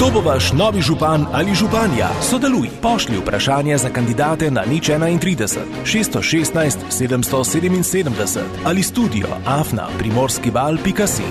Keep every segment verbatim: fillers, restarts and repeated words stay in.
Kdo bo vaš novi župan ali županja? Sodeluj, pošlji vprašanje za kandidate na nič enaintrideset, šeststo šestnajst, sedemsto sedeminsedemdeset ali studio afna primorskival pika si.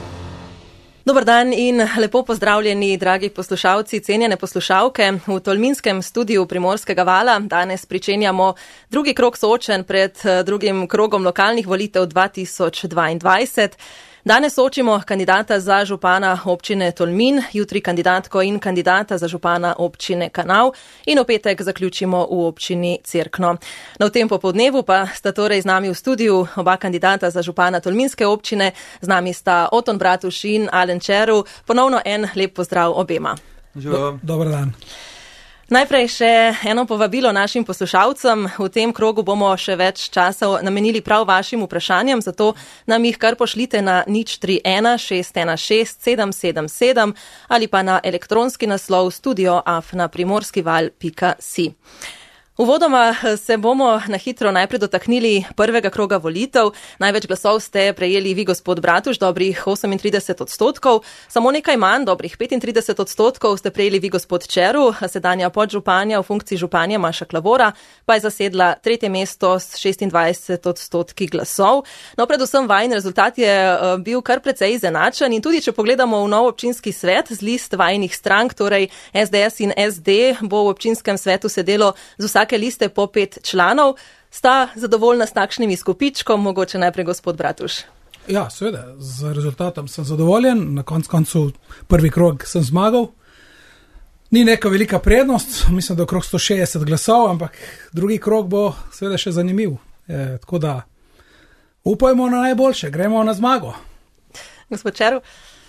Dobar dan in lepo pozdravljeni, dragi poslušalci, cenjene poslušalke. V tolminskem studiu Primorskega vala danes pričenjamo drugi krog soočenj pred drugim krogom lokalnih volitev dva tisoč dvaindvajset. Danes soočimo kandidata za župana občine Tolmin, jutri kandidatko in kandidata za župana občine Kanal in v petek zaključimo v občini Cerkno. Na v tem popoldnevu pa sta torej z nami v studiu oba kandidata za župana Tolminske občine, z nami sta Oton Bratuš in Alen Čeru. Ponovno en lep pozdrav obema. Do, dobar dan. Najprej še eno povabilo našim poslušalcem. V tem krogu bomo še več časa namenili prav vašim vprašanjem, zato nam jih kar pošljite na nič tri ena šest ena šest sedem sedem sedem ali pa na elektronski naslov studio afna primorskival pika si. Uvodoma se bomo na hitro najprej dotaknili prvega kroga volitev. Največ glasov ste prejeli vi, gospod Bratuš, dobrih osemintrideset odstotkov. Samo nekaj manj, dobrih petintrideset odstotkov ste prejeli vi, gospod Čeru. Sedanja podžupanja v funkciji županja Maša Klavora pa je zasedla tretje mesto s šestindvajset odstotki glasov. No, predvsem vajin rezultat je bil kar precej izenačen in tudi, če pogledamo v nov občinski svet z list vajnih strank, torej es de es in es de, bo v občinskem svetu sedelo z vsak liste po pet članov. Sta zadovoljna s takšnim izkupičkom? Mogoče najprej gospod Bratuš. Ja, seveda, z rezultatom sem zadovoljen. Na konc koncu prvi krog sem zmagal. Ni neka velika prednost, mislim, da okrog sto šestdeset glasov, ampak drugi krog bo seveda še zanimiv. E, tako da upajmo na najboljše, gremo na zmago. Gospod Čeru.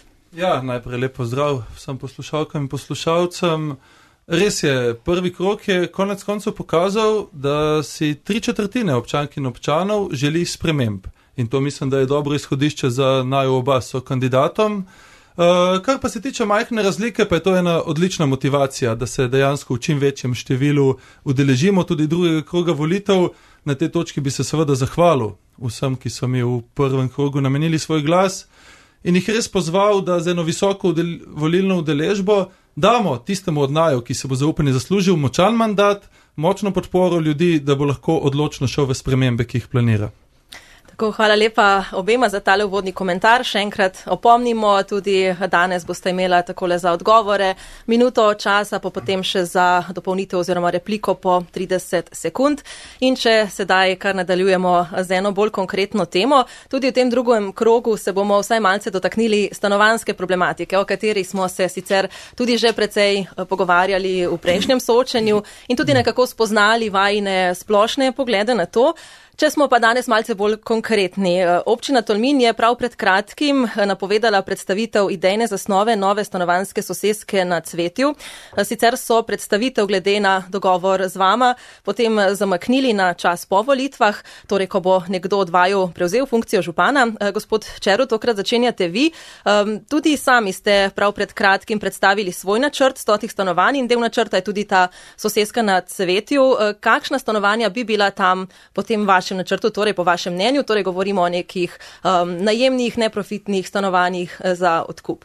Ja, najprej lep pozdrav vsem poslušalkam in poslušalcem. Res je, prvi krog je konec koncev pokazal, da si tri četrtine občank in občanov želi sprememb. In to mislim, da je dobro izhodišče za naju oba so kandidatom. Uh, kar pa se tiče majhne razlike, pa je to ena odlična motivacija, da se dejansko v čim večjem številu udeležimo tudi drugega kroga volitev. Na tej točki bi se seveda zahvalil vsem, ki so mi v prvem krogu namenili svoj glas in jih res pozval, da za eno visoko udel- volilno udeležbo damo tistemu od naju, ki se bo zaupanje zaslužil, močan mandat, močno podporo ljudi, da bo lahko odločno šel v spremembe, ki jih planira. Tako, hvala lepa obema za tale uvodni komentar. Še enkrat opomnimo, tudi danes boste imela takole za odgovore minuto časa, pa potem še za dopolnitev oziroma repliko po trideset sekund. In če sedaj kar nadaljujemo z eno bolj konkretno temo, tudi v tem drugem krogu se bomo vsaj malce dotaknili stanovanjske problematike, o kateri smo se sicer tudi že precej pogovarjali v prejšnjem soočenju in tudi nekako spoznali vajine splošne poglede na to. Če smo pa danes malce bolj konkretni. Občina Tolmin je prav pred kratkim napovedala predstavitev idejne zasnove nove stanovanjske soseske na Cvetju. Sicer so predstavitev glede na dogovor z vama potem zamaknili na čas po volitvah, torej ko bo nekdo od vaju prevzel funkcijo župana. Gospod Čeru, tokrat začenjate vi. Tudi sami ste prav pred kratkim predstavili svoj načrt stotih stanovanj in del načrta je tudi ta soseska na Cvetju. Kakšna stanovanja bi bila tam potem vaša načrtu, torej po vašem mnenju, torej govorimo o nekih um, najemnih, neprofitnih stanovanjih za odkup?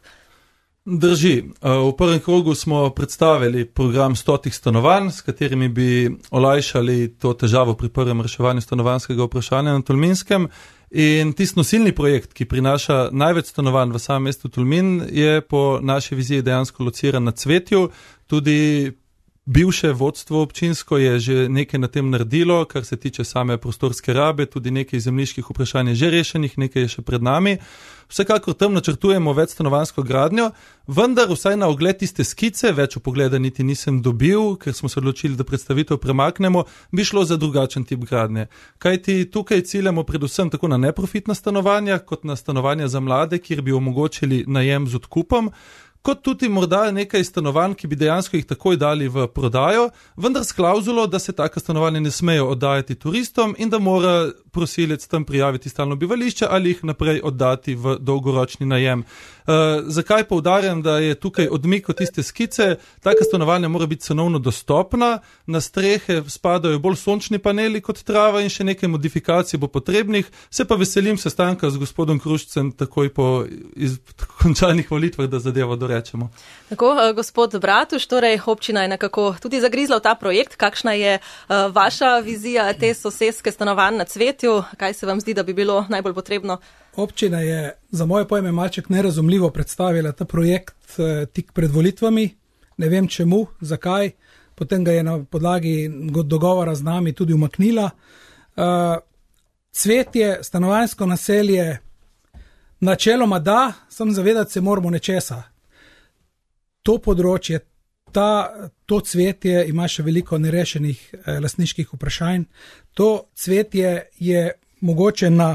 Drži. V prvem krogu smo predstavili program stotih stanovanj, s katerimi bi olajšali to težavo pri prvem reševanju stanovanjskega vprašanja na Tolminskem. In tisti nosilni projekt, ki prinaša največ stanovanj v samem mestu Tolmin, je po naši viziji dejansko lociran na Cvetju. Tudi bivše vodstvo občinsko je že nekaj na tem naredilo, kar se tiče same prostorske rabe, tudi nekaj zemljiških vprašanj je že rešenih, nekaj je še pred nami. Vsekakor tam načrtujemo več stanovanjsko gradnjo, vendar vsaj na ogled tiste skice, več pogleda niti nisem dobil, ker smo se odločili, da predstavitev premaknemo, bi šlo za drugačen tip gradnje. Kajti tukaj ciljamo predvsem tako na neprofitna stanovanja, kot na stanovanja za mlade, kjer bi omogočili najem z odkupom, kot tudi morda nekaj stanovanj, ki bi dejansko jih takoj dali v prodajo, vendar s klauzulo, da se taka stanovanja ne smejo oddajati turistom in da mora prosilec tam prijaviti stalno bivališče ali jih naprej oddati v dolgoročni najem. Uh, zakaj poudarjam, da je tukaj odmik od tiste skice? Taka stanovanja mora biti cenovno dostopna, na strehe spadajo bolj sončni paneli kot trava in še nekaj modifikacij bo potrebnih. Se pa veselim sestanka z gospodom Kruščcem takoj po iz, končanih volitvah, da zadevo dorečemo. Tako, uh, gospod Bratuš, torej občina je nekako tudi zagrizla v ta projekt. Kakšna je uh, vaša vizija te soseske stanovanj na Cvetju? Kaj se vam zdi, da bi bilo najbolj potrebno? Občina je za moje pojme malček nerazumljivo predstavila ta projekt eh, tik pred volitvami. Ne vem čemu, zakaj. Potem ga je na podlagi dogovora z nami tudi umaknila. Uh, Cvetje, stanovanjsko naselje, načeloma da, sem zavedati se moramo nečesa. To področje, ta, to Cvetje ima še veliko nerešenih eh, lastniških vprašanj. To Cvetje je mogoče na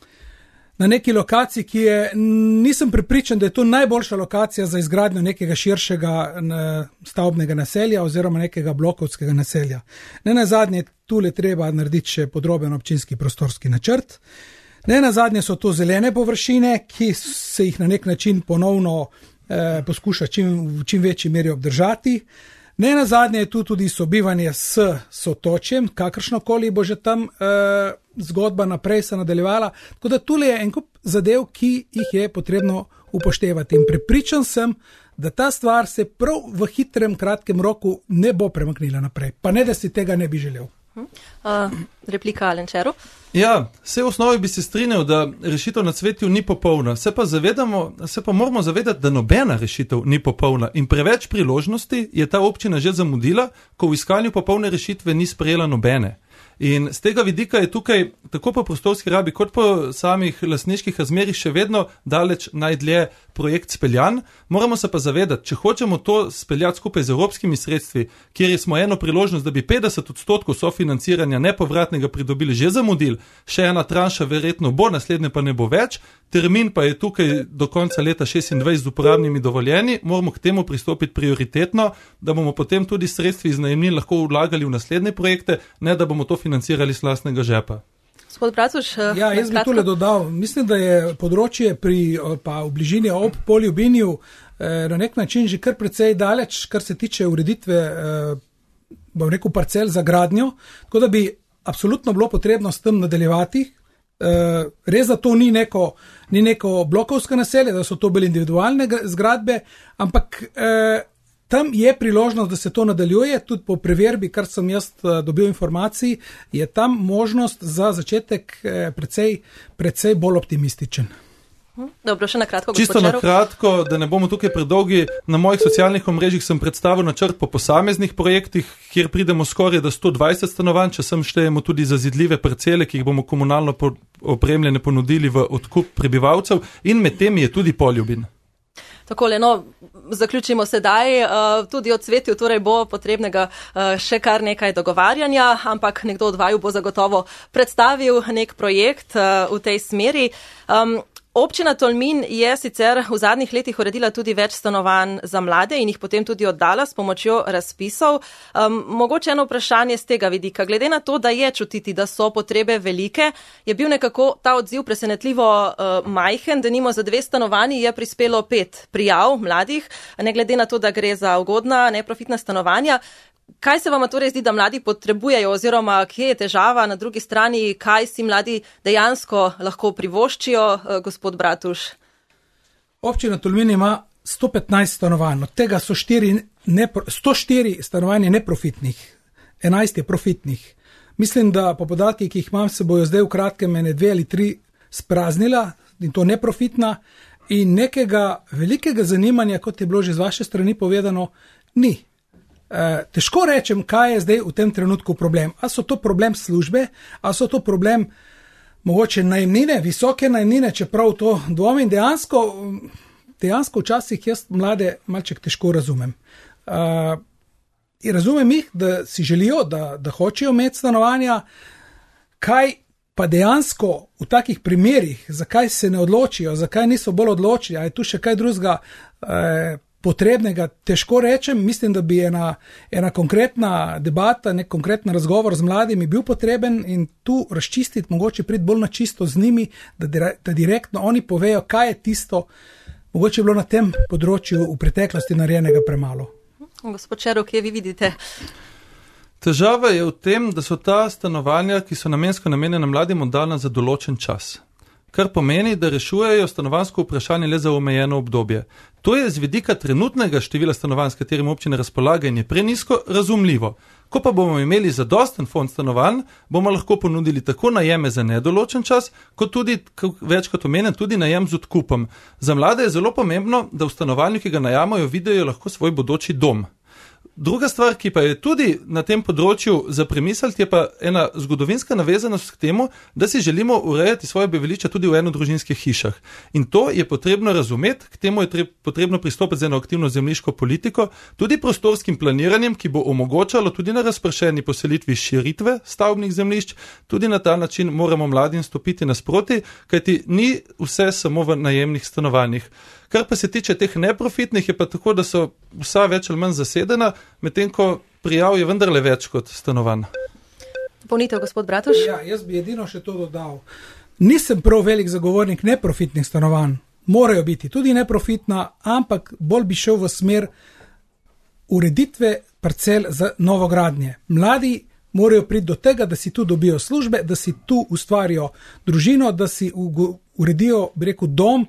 Na neki lokaciji, ki je, nisem prepričan, da je to najboljša lokacija za izgradnjo nekega širšega stavbnega naselja oziroma nekega blokovskega naselja. Ne nazadnje, tule treba narediti še podroben občinski prostorski načrt. Ne nazadnje so to zelene površine, ki se jih na nek način ponovno eh, poskuša čim, v čim večji meri obdržati. Ne nazadnje je tu tudi sobivanje s sotočjem, kakršnokoli bo že tam eh, zgodba naprej se nadaljevala. Tako da tule je en kup zadev, ki jih je potrebno upoštevati. In prepričan sem, da ta stvar se prav v hitrem, kratkem roku ne bo premaknila naprej. Pa ne, da si tega ne bi želel. Uh, replika Alenčeru. Ja, vse v osnovi bi se strinjal, da rešitev na Cvetju ni popolna. Se pa zavedamo, se pa moramo zavedati, da nobena rešitev ni popolna in preveč priložnosti je ta občina že zamudila, ko v iskanju popolne rešitve ni sprejela nobene. In z tega vidika je tukaj tako po prostorski rabi kot po samih lastniških razmerih še vedno daleč najdlje projekt speljan. Moramo se pa zavedati, če hočemo to speljati skupaj z evropskimi sredstvi, kjer smo eno priložnost, da bi petdeset odstotkov sofinanciranja nepovratnega pridobili že zamudili, še ena tranša verjetno bo, naslednje pa ne bo več, termin pa je tukaj do konca leta šestindvajset z uporabnimi dovoljeni, moramo k temu pristopiti prioritetno, da bomo potem tudi sredstvi iz najemnin lahko vlagali v naslednje projekte, ne da bomo to financirali s lastnega žepa. Gospod Bratuš, ja, jaz bi tule dodal, mislim, da je področje pri, pa v bližini ob Poljubinju eh, na nek način že kar precej daleč, kar se tiče ureditve eh, bom rekel parcel za gradnjo, tako da bi absolutno bilo potrebno s tem nadaljevati. Eh, res, da to ni neko, ni neko blokovsko naselje, da so to bile individualne zgradbe, ampak eh, tam je priložnost, da se to nadaljuje, tudi po preverbi, kar sem jaz dobil informacij, je tam možnost za začetek precej, precej bolj optimističen. Dobro, še na kratko, Čisto na kratko, da ne bomo tukaj predolgi, na mojih socialnih omrežjih sem predstavil načrt po posameznih projektih, kjer pridemo skoraj do sto dvajset stanovanj, če sem štejemo tudi zazidljive parcele, ki jih bomo komunalno opremljene ponudili v odkup prebivalcev in med temi je tudi Poljubin. Takole, no, zaključimo sedaj, tudi o Cvetju torej bo potrebnega še kar nekaj dogovarjanja, ampak nekdo od vaju bo zagotovo predstavil nek projekt v tej smeri. Občina Tolmin je sicer v zadnjih letih uredila tudi več stanovanj za mlade in jih potem tudi oddala s pomočjo razpisov. Um, mogoče eno vprašanje z tega vidika. Glede na to, da je čutiti, da so potrebe velike, je bil nekako ta odziv presenetljivo uh, majhen, da nimo za dve stanovanji je prispelo pet prijav mladih, ne glede na to, da gre za ugodna, neprofitna stanovanja. Kaj se vam torej zdi, da mladi potrebujejo oziroma kje je težava, na drugi strani, kaj si mladi dejansko lahko privoščijo, gospod Bratuš? Občina Tolmin ima sto petnajst stanovanj, od tega so štiri nepro, sto štiri stanovanja neprofitnih, enajst je profitnih. Mislim, da po podatkih, ki jih imam, se bojo zdaj v kratkem ene dve ali tri spraznila in to neprofitna in nekega velikega zanimanja, kot je bilo že z vaše strani povedano, ni. Uh, težko rečem, kaj je zdaj v tem trenutku problem. A so to problem službe, a so to problem mogoče najemnine, visoke najemnine, čeprav to dvomim, dejansko, dejansko včasih jaz mlade malček težko razumem. Uh, in razumem jih, da si želijo, da, da hočejo imeti stanovanja, kaj pa dejansko v takih primerih, zakaj se ne odločijo, zakaj niso bolj odločili, a je tu še kaj drugega, uh, potrebnega, težko rečem, mislim, da bi ena, ena konkretna debata, nek konkretna razgovor z mladimi bil potreben in tu razčistiti, mogoče priti bolj na čisto z njimi, da, da direktno oni povejo, kaj je tisto, mogoče je bilo na tem področju v preteklosti narejenega premalo. Gospod Čero, kje vi vidite? Težava je v tem, da so ta stanovanja, ki so namensko namenjena mladim, oddana za določen čas. Kar pomeni, da rešujejo stanovanjsko vprašanje le za omejeno obdobje. To je z vidika trenutnega števila stanovanj, s katerim občine razpolaga in je prenizko, razumljivo. Ko pa bomo imeli zadosten fond stanovanj, bomo lahko ponudili tako najeme za nedoločen čas, kot tudi, večkrat omenjen, tudi najem z odkupom. Za mlade je zelo pomembno, da v stanovanju, ki ga najamajo, vidijo lahko svoj bodoči dom. Druga stvar, ki pa je tudi na tem področju za premisliti, je pa ena zgodovinska navezanost k temu, da si želimo urejati svoje bivališča tudi v enodružinskih hišah. In to je potrebno razumeti, k temu je potrebno pristopiti z eno aktivno zemljiško politiko, tudi prostorskim planiranjem, ki bo omogočalo tudi na razpršeni poselitvi širitve stavbnih zemljišč. Tudi na ta način moramo mladim stopiti nasproti, kajti ni vse samo v najemnih stanovanjih. Kar pa se tiče teh neprofitnih, je pa tako, da so vsa več ali manj zasedena, medtem ko prijav je vendarle več kot stanovanj. Polnitev, gospod Bratuš? Ja, jaz bi edino še to dodal. Nisem prav velik zagovornik neprofitnih stanovanj. Morajo biti tudi neprofitna, ampak bolj bi šel v smer ureditve parcel za novogradnje. Mladi morajo priti do tega, da si tu dobijo službe, da si tu ustvarijo družino, da si uredijo, bi rekel, dom,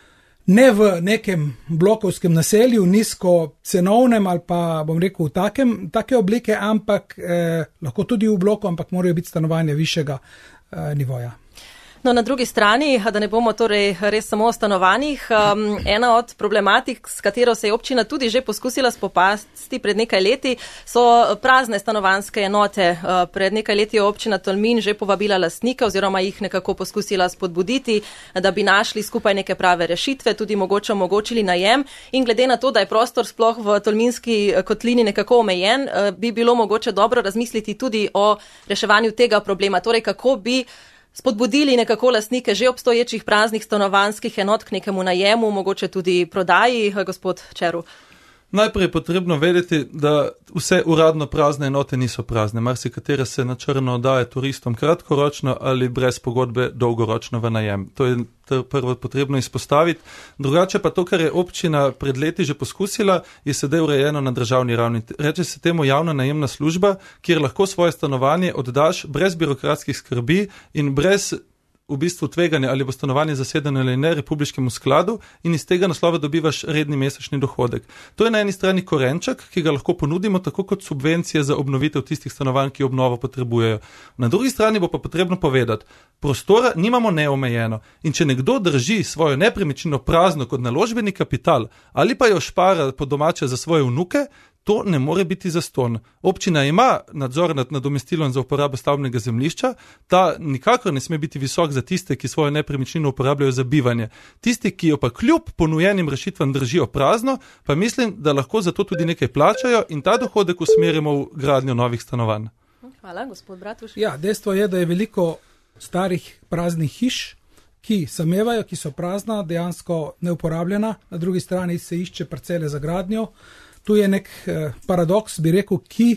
ne v nekem blokovskem naselju, nizko cenovnem ali pa, bom rekel, v takem, take oblike, ampak eh, lahko tudi v bloku, ampak morajo biti stanovanja višjega eh, nivoja. No, na drugi strani, da ne bomo torej res samo o stanovanjih, um, ena od problematik, s katero se je občina tudi že poskusila spopasti pred nekaj leti, so prazne stanovanjske enote. Uh, pred nekaj leti je občina Tolmin že povabila lastnike oziroma jih nekako poskusila spodbuditi, da bi našli skupaj neke prave rešitve, tudi mogoče omogočili najem. In glede na to, da je prostor sploh v Tolminski kotlini nekako omejen, uh, bi bilo mogoče dobro razmisliti tudi o reševanju tega problema. Torej, kako bi spodbudili nekako lastnike že obstoječih praznih stanovanjskih enot k nekemu najemu, mogoče tudi prodaji, gospod Čeru? Najprej je potrebno vedeti, da vse uradno prazne enote niso prazne. Marsikatera se na črno oddaja turistom kratkoročno ali brez pogodbe dolgoročno v najem. To je prvo potrebno izpostaviti. Drugače pa to, kar je občina pred leti že poskusila, je sedaj urejeno na državni ravni. Reče se temu javna najemna služba, kjer lahko svoje stanovanje oddaš brez birokratskih skrbi in brez v bistvu tveganje, ali bo stanovanje zasedeno ali ne, republiškemu skladu in iz tega naslova dobivaš redni mesečni dohodek. To je na eni strani korenček, ki ga lahko ponudimo tako kot subvencije za obnovitev tistih stanovanj, ki obnovo potrebujejo. Na drugi strani bo pa potrebno povedati, prostora nimamo neomejeno in če nekdo drži svojo nepremičnino prazno kot naložbeni kapital ali pa jo špara po domače za svoje vnuke, to ne more biti zastonj. Občina ima nadzor nad nadomestilom za uporabo stavbnega zemljišča, ta nikakor ne sme biti visok za tiste, ki svojo nepremičnino uporabljajo za bivanje. Tisti, ki jo pa kljub ponujenim rešitvam držijo prazno, pa mislim, da lahko za to tudi nekaj plačajo in ta dohodek usmerimo v gradnjo novih stanovanj. Hvala, gospod Bratuš. Ja, dejstvo je, da je veliko starih praznih hiš, ki samevajo, ki so prazna, dejansko neuporabljena, na drugi strani se išče parcele za gradnjo. Tu je nek eh, paradoks, bi rekel, ki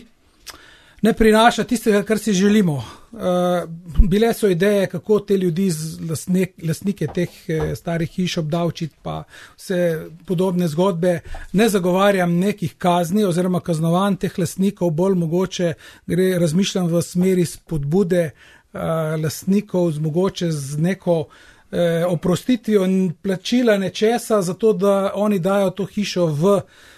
ne prinaša tistega, kar si želimo. Eh, bile so ideje, kako te ljudi, lastnik, lastnike teh eh, starih hiš obdavčiti, pa vse podobne zgodbe. Ne zagovarjam nekih kazni oziroma kaznovanj teh lastnikov, bolj mogoče gre, razmišljam v smeri spodbude eh, lastnikov, z mogoče z neko eh, oprostitvijo in plačila nečesa, zato da oni dajo to hišo v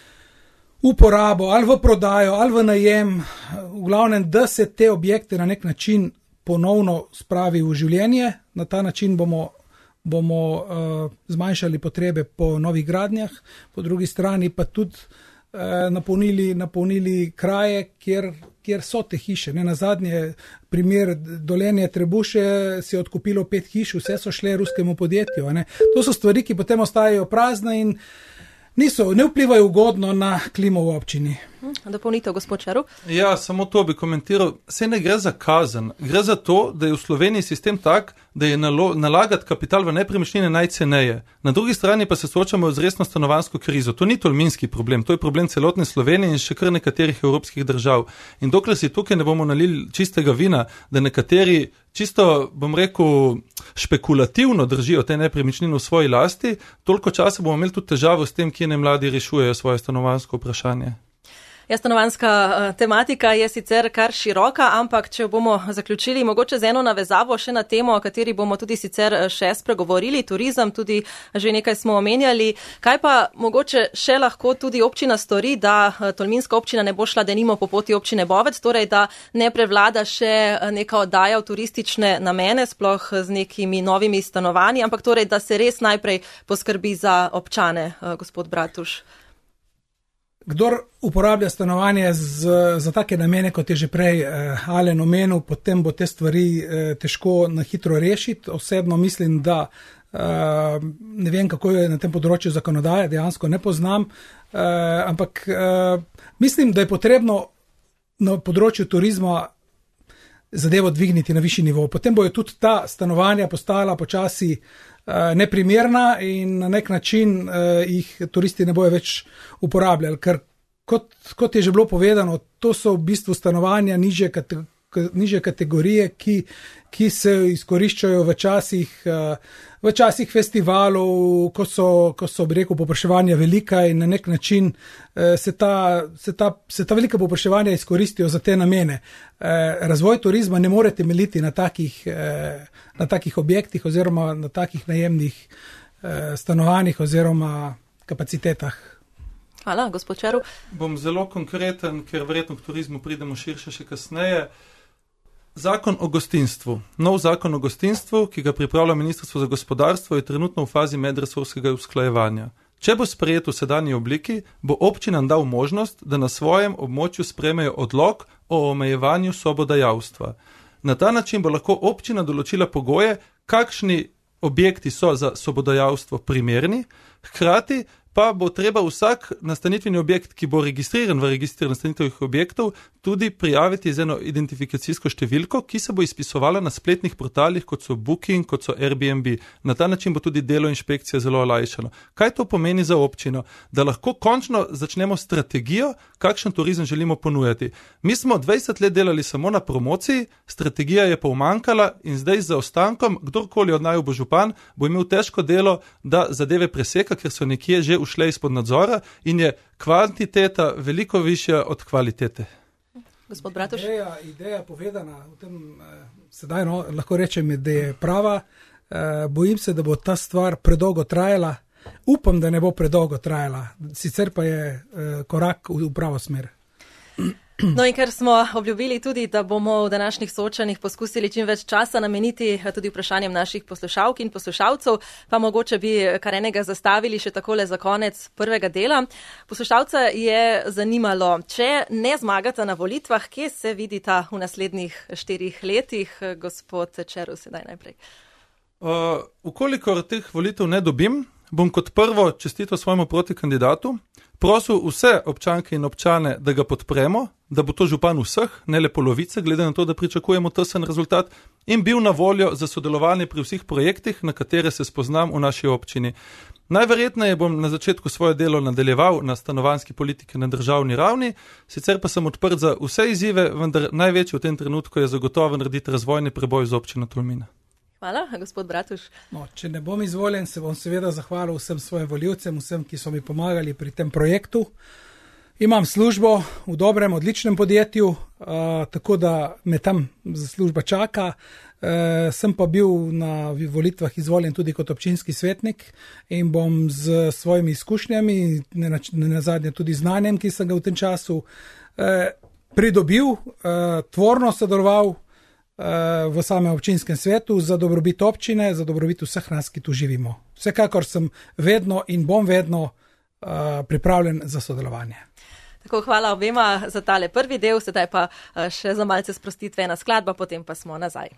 uporabo ali v prodajo ali v najem, v glavnem, da se te objekte na nek način ponovno spravi v življenje. Na ta način bomo, bomo uh, zmanjšali potrebe po novih gradnjah, po drugi strani pa tudi uh, napolnili, napolnili kraje, kjer, kjer so te hiše. Ne, na zadnje primer Dolenje Trebuše si je odkupilo pet hiš, vse so šle ruskemu podjetju. Ne. To so stvari, ki potem ostajajo prazne in Niso, ne vplivajo ugodno na klimo v občini. Dopolnitev, gospod Čeru. Ja, samo to bi komentiral. Se ne gre za kazen. Gre za to, da je v Sloveniji sistem tak, da je nalo, nalagati kapital v nepremičnine najceneje. Na drugi strani pa se soočamo z resno stanovanjsko krizo. To ni tolminski problem, to je problem celotne Slovenije in še kar nekaterih evropskih držav. In dokler si tukaj ne bomo nalili čistega vina, da nekateri čisto, bom rekel, špekulativno držijo te nepremičnine v svoji lasti, toliko časa bomo imeli tudi težavo s tem, kje ne mladi rešujejo svoje stanovanjsko vprašanje. Ja, stanovanjska uh, tematika je sicer kar široka, ampak če bomo zaključili mogoče z eno navezavo še na temo, o kateri bomo tudi sicer še spregovorili, turizem, tudi že nekaj smo omenjali. Kaj pa mogoče še lahko tudi občina stori, da uh, tolminska občina ne bo šla denimo po poti občine Bovec, torej da ne prevlada še neka oddaja v turistične namene, sploh z nekimi novimi stanovanji, ampak torej, da se res najprej poskrbi za občane, uh, gospod Bratuš. Kdor uporablja stanovanje z, za take namene, kot je že prej eh, Alen omenil, potem bo te stvari eh, težko na hitro rešiti. Osebno mislim, da eh, ne vem, kako je na tem področju zakonodaje, dejansko ne poznam, eh, ampak eh, mislim, da je potrebno na področju turizma zadevo dvigniti na višji nivo. Potem bojo tudi ta stanovanja postala počasi neprimerna in na nek način uh, jih turisti ne bojo več uporabljali, ker kot, kot je že bilo povedano, to so v bistvu stanovanja nižje, kate, nižje kategorije, ki, ki se izkoriščajo v časih, uh, v časih festivalov, ko so, ko so bi rekel, popraševanja velika in na nek način uh, se, ta, se, ta, se ta velika popraševanja izkoristijo za te namene. Uh, razvoj turizma ne more temeljiti na takih uh, na takih objektih oziroma na takih najemnih eh, stanovanjih oziroma kapacitetah. Hvala, gospod Čeru. Bom zelo konkreten, ker verjetno k turizmu pridemo širše še kasneje. Zakon o gostinstvu. Nov zakon o gostinstvu, ki ga pripravlja Ministrstvo za gospodarstvo, je trenutno v fazi medresorskega usklajevanja. Če bo sprejet v sedanji obliki, bo občinam dal možnost, da na svojem območju sprejmejo odlok o omejevanju sobodajalstva. Na ta način bo lahko občina določila pogoje, kakšni objekti so za sobodajalstvo primerni, hkrati pa bo treba vsak nastanitveni objekt, ki bo registriran v registru nastanitvenih objektov, tudi prijaviti z eno identifikacijsko številko, ki se bo izpisovala na spletnih portalih, kot so Booking, kot so Airbnb. Na ta način bo tudi delo inšpekcije zelo olajšano. Kaj to pomeni za občino? Da lahko končno začnemo strategijo, kakšen turizem želimo ponujati. Mi smo dvajset let delali samo na promociji, strategija je pa umanjkala in zdaj z zaostankom, kdorkoli od naju bo župan, bo imel težko delo, da zadeve preseka, ker so nekje že ušle izpod nadzora in je kvantiteta veliko višja od kvalitete. Gospod Bratuš. Ideja, ideja povedana v tem, eh, sedaj no, lahko rečem, da je prava. Eh, bojim se, da bo ta stvar predolgo trajala. Upam, da ne bo predolgo trajala. Sicer pa je eh, korak v, v pravo smer. No in ker smo obljubili tudi, da bomo v današnjih soočanjih poskusili čim več časa nameniti tudi vprašanjem naših poslušalk in poslušalcev, pa mogoče bi kar enega zastavili še takole za konec prvega dela. Poslušalca je zanimalo, če ne zmagata na volitvah, kje se vidita v naslednjih štirih letih, gospod Čeru, sedaj najprej. Uh, ukolikor teh volitev ne dobim, bom kot prvo čestito svojemu protikandidatu, prosil vse občanke in občane, da ga podpremo, da bo to župan vseh, ne le polovice, glede na to, da pričakujemo tesen rezultat, in bil na voljo za sodelovanje pri vseh projektih, na katere se spoznam v naši občini. Najverjetneje bom na začetku svoje delo nadaljeval na stanovanjski politiki na državni ravni, sicer pa sem odprt za vse izzive, vendar največji v tem trenutku je zagotovo narediti razvojni preboj z občino Tolmina. Hvala, gospod Bratuš. No, če ne bom izvoljen, se bom seveda zahvalil vsem svojim volivcem, vsem, ki so mi pomagali pri tem projektu. Imam službo v dobrem, odličnem podjetju, uh, tako da me tam služba čaka. Uh, sem pa bil na volitvah izvoljen tudi kot občinski svetnik in bom z svojimi izkušnjami, ne na, ne na zadnje tudi znanjem, ki sem ga v tem času uh, pridobil, uh, tvorno sodeloval v samem občinskem svetu za dobrobit občine, za dobrobit vseh nas, ki tu živimo. Vsekakor sem vedno in bom vedno uh, pripravljen za sodelovanje. Tako, hvala obema za tale prvi del, sedaj pa še za malce sprostitve na skladba, potem pa smo nazaj.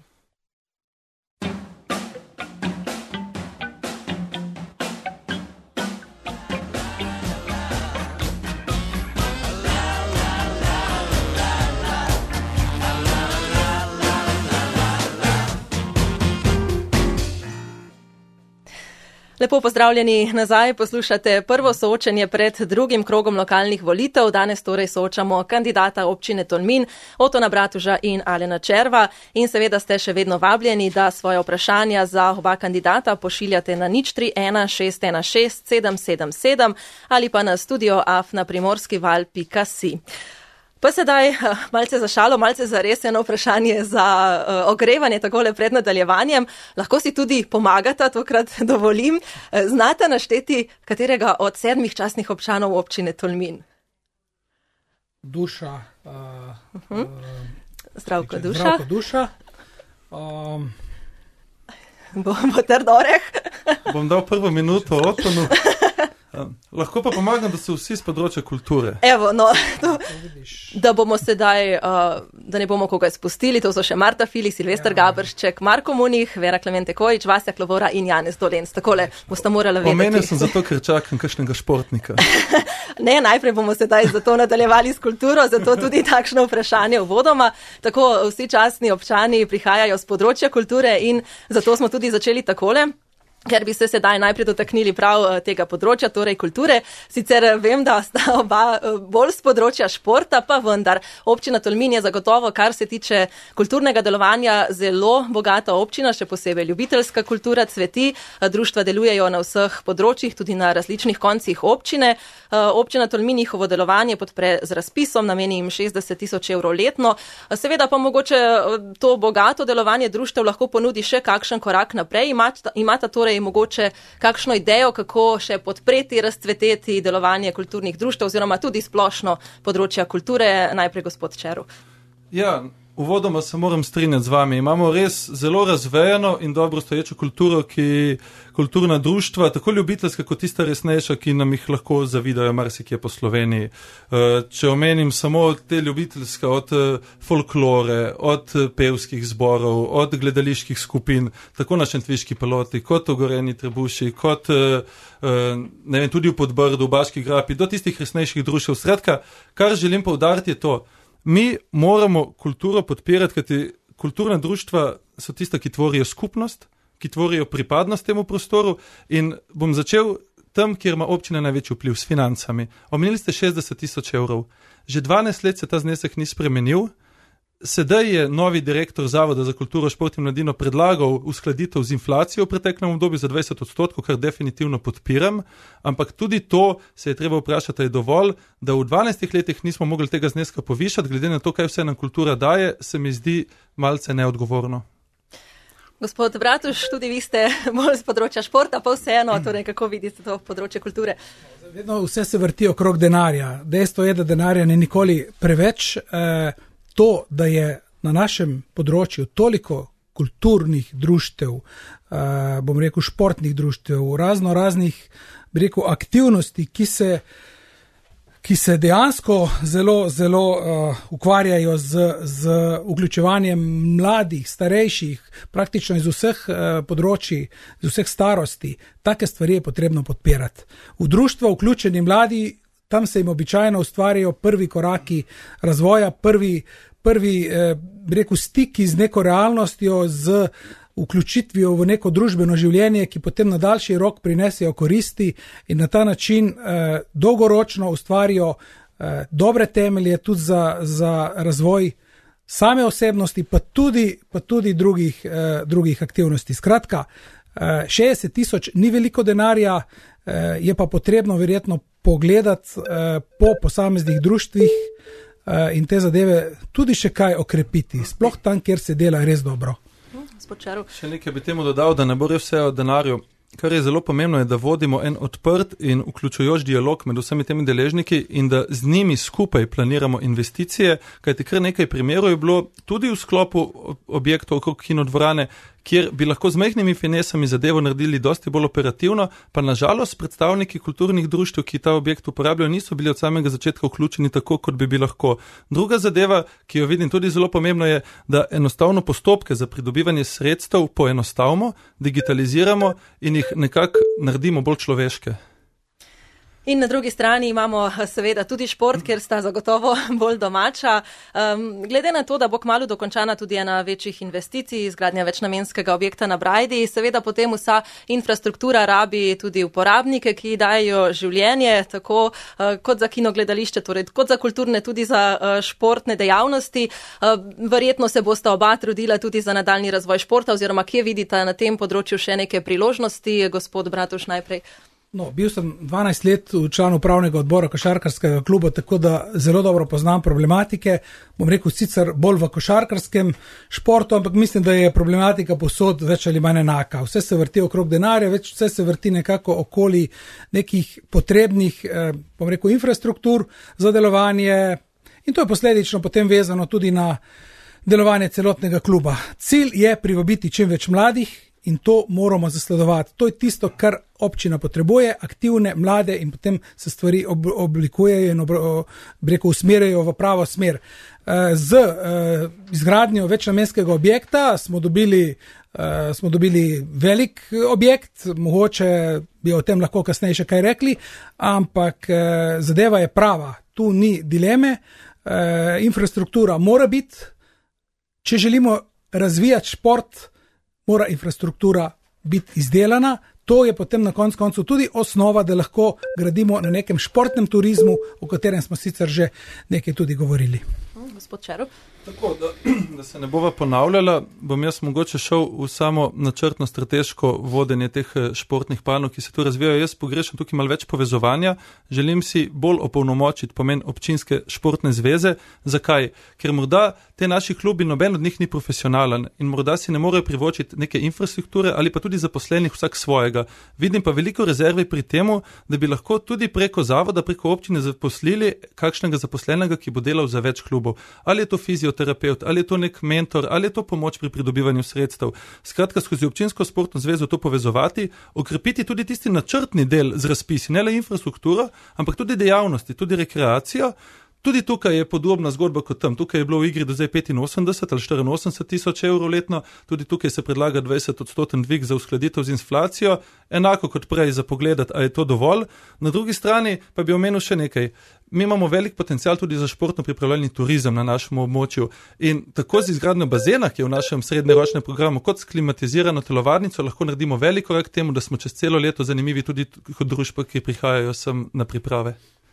La, la. Lepo pozdravljeni nazaj, poslušate prvo soočenje pred drugim krogom lokalnih volitev. Danes torej soočamo kandidata občine Tolmin, Otona Bratuža in Alena Červa. In seveda ste še vedno vabljeni, da svoje vprašanja za oba kandidata pošiljate na nič tri ena šest ena šest sedem sedem sedem ali pa na studio afna primorskival pika si. Pa sedaj malce za šalo, malce za res eno vprašanje za uh, ogrevanje takole pred nadaljevanjem. Lahko si tudi pomagata, tokrat dovolim. Znate našteti katerega od sedmih častnih občanov občine Tolmin? Duša. Uh, uh-huh. uh, Zdravko Duša. Zdravko Duša. Um. Bo, bo trd oreh. Bom dal prvo minuto Otonu. Lahko pa pomagam, da so vsi z področja kulture. Evo, no, to, da bomo sedaj, uh, da ne bomo koga spustili, to so še Marta Fili, Silvester ja. Gabršček, Marko Munih, Vera Klemente Kojič, Vasja Klovora in Janez Dolenc. Takole boste morali vedeti. Pomenil sem zato, ker čakam kakšnega športnika. Ne, najprej bomo sedaj zato nadaljevali s kulturo, zato tudi takšno vprašanje uvodoma. Tako vsi častni občani prihajajo z področja kulture in zato smo tudi začeli takole. Ker bi se sedaj najprej dotaknili prav tega področja, torej kulture. Sicer vem, da sta oba bolj z področja športa, pa vendar občina Tolmin je zagotovo, kar se tiče kulturnega delovanja, zelo bogata občina, še posebej ljubiteljska kultura cveti. Društva delujejo na vseh področjih, tudi na različnih koncih občine. Občina Tolmin njihovo delovanje podpre z razpisom, nameni jim šestdeset tisoč evrov letno. Seveda pa mogoče to bogato delovanje društev lahko ponudi še kakšen korak naprej. Imata, imata torej mogoče kakšno idejo, kako še podpreti, razcveteti delovanje kulturnih društev oziroma tudi splošno področja kulture. Najprej gospod Červ. Ja, uvodoma se moram strinjati z vami. Imamo res zelo razvejano in dobro stoječo kulturo, ki kulturna društva, tako ljubiteljska kot tista resnejša, ki nam jih lahko zavidajo marsikje po Sloveniji. Če omenim samo te ljubiteljske, od folklore, od pevskih zborov, od gledaliških skupin, tako na Šentviški Peloti, kot v Goreni Trebuši, kot ne vem, tudi v Podbrdu, v Baški Grapi, do tistih resnejših društev. Skratka, kar želim poudariti je to, mi moramo kulturo podpirati, kajti kulturna društva so tista, ki tvorijo skupnost, ki tvorijo pripadnost temu prostoru in bom začel tam, kjer ima občina največji vpliv s financami. Omenili ste šestdeset tisoč evrov. Že dvanajst let se ta znesek ni spremenil. Sedaj je novi direktor Zavoda za kulturo, šport in mladino predlagal uskladitev z inflacijo v preteklem obdobju za dvajset odstotkov, kar definitivno podpiram, ampak tudi to se je treba vprašati, je dovolj, da v dvanajstih letih nismo mogli tega zneska povišati, glede na to, kaj vse nam kultura daje, se mi zdi malce neodgovorno. Gospod Bratuž, tudi vi ste bolj z področja športa, pa vseeno, torej kako vidite to področje kulture? Vedno vse se vrti okrog denarja. Dejstvo je, da denarja ne nikoli preveč. Eh, To, da je na našem področju toliko kulturnih društev, uh, bom rekel športnih društev, razno raznih, bi rekel, aktivnosti, ki se, ki se dejansko zelo, zelo uh, ukvarjajo z, z vključevanjem mladih, starejših, praktično iz vseh uh, področji, iz vseh starosti, take stvari je potrebno podpirati. V društvo vključeni mladi, tam se jim običajno ustvarjajo prvi koraki razvoja, prvi, prvi eh, rekel, stiki z neko realnostjo, z vključitvijo v neko družbeno življenje, ki potem na daljši rok prinesejo koristi in na ta način eh, dolgoročno ustvarijo eh, dobre temelje tudi za, za razvoj same osebnosti, pa tudi, pa tudi drugih, eh, drugih aktivnosti. Skratka, eh, šestdeset tisoč ni veliko denarja, eh, je pa potrebno verjetno pogledati eh, po posameznih društvih eh, in te zadeve tudi še kaj okrepiti, sploh tam, kjer se dela res dobro. Še nekaj bi temu dodal, da ne bo res vse o denarju. Kar je zelo pomembno je, da vodimo en odprt in vključujoč dialog med vsemi temi deležniki in da z njimi skupaj planiramo investicije, kajti kar nekaj primerov je bilo tudi v sklopu objektov okrog kinodvorane, kjer bi lahko z majhnimi finesami zadevo naredili dosti bolj operativno, pa nažalost predstavniki kulturnih društev, ki ta objekt uporabljajo, niso bili od samega začetka vključeni tako, kot bi bi lahko. Druga zadeva, ki jo vidim tudi zelo pomembno, je, da enostavno postopke za pridobivanje sredstev poenostavimo, digitaliziramo in jih nekako naredimo bolj človeške. In na drugi strani imamo seveda tudi šport, kjer sta zagotovo bolj domača. Um, glede na to, da bo kmalu dokončana tudi ena večjih investicij, izgradnja večnamenskega objekta na Brajdi, seveda potem vsa infrastruktura rabi tudi uporabnike, ki dajo življenje, tako uh, kot za kinogledališče, torej kot za kulturne, tudi za uh, športne dejavnosti. Uh, verjetno se bosta oba trudila tudi za nadaljni razvoj športa, oziroma kje vidita na tem področju še neke priložnosti, gospod Bratuš najprej. No, bil sem dvanajst let član upravnega odbora košarkarskega kluba, tako da zelo dobro poznam problematike. Bom rekel sicer bolj v košarkarskem športu, ampak mislim, da je problematika povsod več ali manj enaka. Vse se vrti okrog denarja, več vse se vrti nekako okoli nekih potrebnih, eh, bom rekel, infrastruktur za delovanje in to je posledično potem vezano tudi na delovanje celotnega kluba. Cilj je privabiti čim več mladih, in to moramo zasledovati. To je tisto, kar občina potrebuje, aktivne, mlade in potem se stvari ob, oblikujejo in ob, rekel, usmerjajo v pravo smer. Z izgradnjo večnamenskega objekta smo dobili, smo dobili velik objekt, mogoče bi o tem lahko kasneje še kaj rekli, ampak zadeva je prava. Tu ni dileme, infrastruktura mora biti, če želimo razvijati šport, mora infrastruktura biti izdelana, to je potem na koncu koncu tudi osnova, da lahko gradimo na nekem športnem turizmu, o katerem smo sicer že nekaj tudi govorili. Gospod Červ. Tako, da, da se ne bova ponavljala, bom jaz mogoče šel v samo načrtno strateško vodenje teh športnih panog, ki se tu razvijajo. Jaz pogrešam tukaj malo več povezovanja, želim si bolj opolnomočiti pomen občinske športne zveze. Zakaj? Ker morda te naši klubi, noben od njih ni profesionalen in morda si ne morejo privočiti neke infrastrukture ali pa tudi zaposlenih vsak svojega. Vidim pa veliko rezerve pri temu, da bi lahko tudi preko zavoda, preko občine zaposlili kakšnega zaposlenega, ki bo delal za več klubov. Ali je to fizioterapeut, ali je to nek mentor, ali je to pomoč pri pridobivanju sredstev. Skratka, skozi občinsko športno zvezo to povezovati, okrepiti tudi tisti načrtni del z razpisi, ne le infrastrukturo, ampak tudi dejavnosti, tudi rekreacijo. Tudi tukaj je podobna zgodba kot tam. Tukaj je bilo v igri do zdaj petinosemdeset ali štiriinosemdeset tisoč evrov letno, tudi tukaj se predlaga dvajset odstoten dvig za uskladitev z inflacijo, enako kot prej za pogledati, a je to dovolj. Na drugi strani pa bi omenil še nekaj. Mi imamo velik potencial tudi za športno pripravljalni turizem na našem območju in tako z izgradnjo bazena, ki je v našem srednjeročnem programu, kot s klimatizirano telovadnico lahko naredimo veliko korak k temu, da smo čez celo leto zanimivi tudi kot družba, ki prihajajo sem na priprave.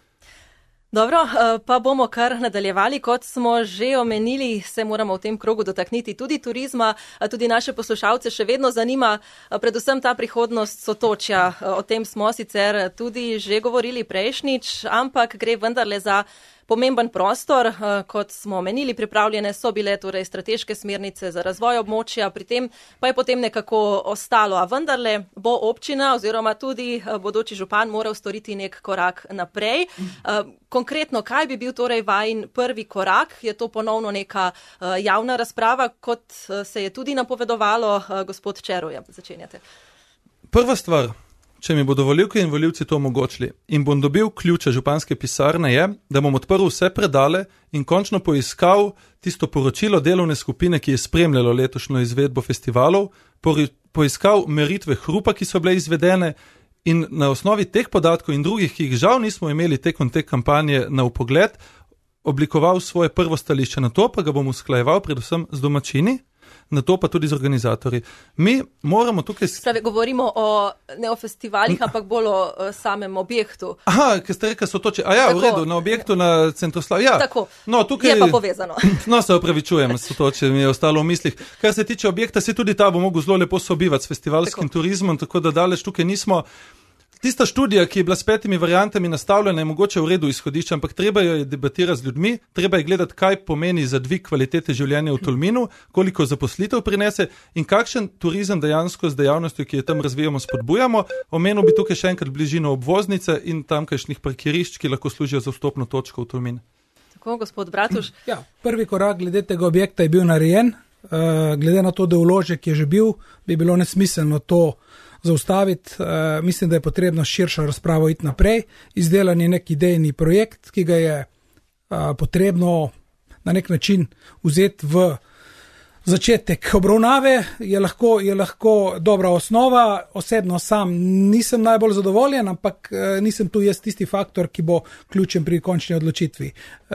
Dobro, pa bomo kar nadaljevali. Kot smo že omenili, se moramo v tem krogu dotakniti tudi turizma. Tudi naše poslušalce še vedno zanima predvsem ta prihodnost Sotočja. O tem smo sicer tudi že govorili prejšnjič, ampak gre vendarle za pomemben prostor. Kot smo omenili, pripravljene so bile torej strateške smernice za razvoj območja, pri tem pa je potem nekako ostalo. A vendarle bo občina oziroma tudi bodoči župan moral storiti nek korak naprej. Konkretno, kaj bi bil torej vajin prvi korak? Je to ponovno neka javna razprava, kot se je tudi napovedovalo? Gospod Čeruja, začenjate. Prva stvar, če mi bodo volivke in volivci to omogočili in bom dobil ključe županske pisarne, je, da bom odprl vse predale in končno poiskal tisto poročilo delovne skupine, ki je spremljalo letošnjo izvedbo festivalov, poiskal meritve hrupa, ki so bile izvedene in na osnovi teh podatkov in drugih, ki jih žal nismo imeli tekom te kampanje na upogled, oblikoval svoje prvo stališče. Na to pa ga bom usklajeval predvsem z domačini, na to pa tudi z organizatorji. Mi moramo tukaj... Spravi, govorimo o, ne o festivalih, ampak bolj o samem objektu. Aha, ker ste rekli Sotočje. A ja, tako, v redu, na objektu na Centroslav. Ja, tako, no, tukaj... je pa povezano. No, se opravičujem, Sotočje mi je ostalo v mislih. Kar se tiče objekta, se tudi ta bo mogel zelo lepo sobivati s festivalskim tako. turizmom, tako da daleč tukaj nismo... Tista študija, ki je bila s petimi variantami nastavljena, je mogoče v redu izhodišče, ampak treba jo je debatirati z ljudmi, treba je gledati, kaj pomeni za dvig kvalitete življenja v Tolminu, koliko zaposlitev prinese in kakšen turizem dejansko z dejavnostjo, ki jo tam razvijamo, spodbujamo. Omenil bi tukaj še enkrat bližino obvoznice in tamkajšnjih parkirišč, ki lahko služijo za vstopno točko v Tolmin. Tako, gospod Bratuš. Ja, prvi korak glede tega objekta je bil narejen. Glede na to, da vložek je že bil, bi bilo nesmiselno to zaustaviti. Uh, mislim, da je potrebno širšo razpravo iti naprej. Izdelan je nek idejni projekt, ki ga je uh, potrebno na nek način vzeti v začetek obravnave je lahko, je lahko dobra osnova. Osebno sam nisem najbolj zadovoljen, ampak nisem tu jaz tisti faktor, ki bo ključen pri končni odločitvi.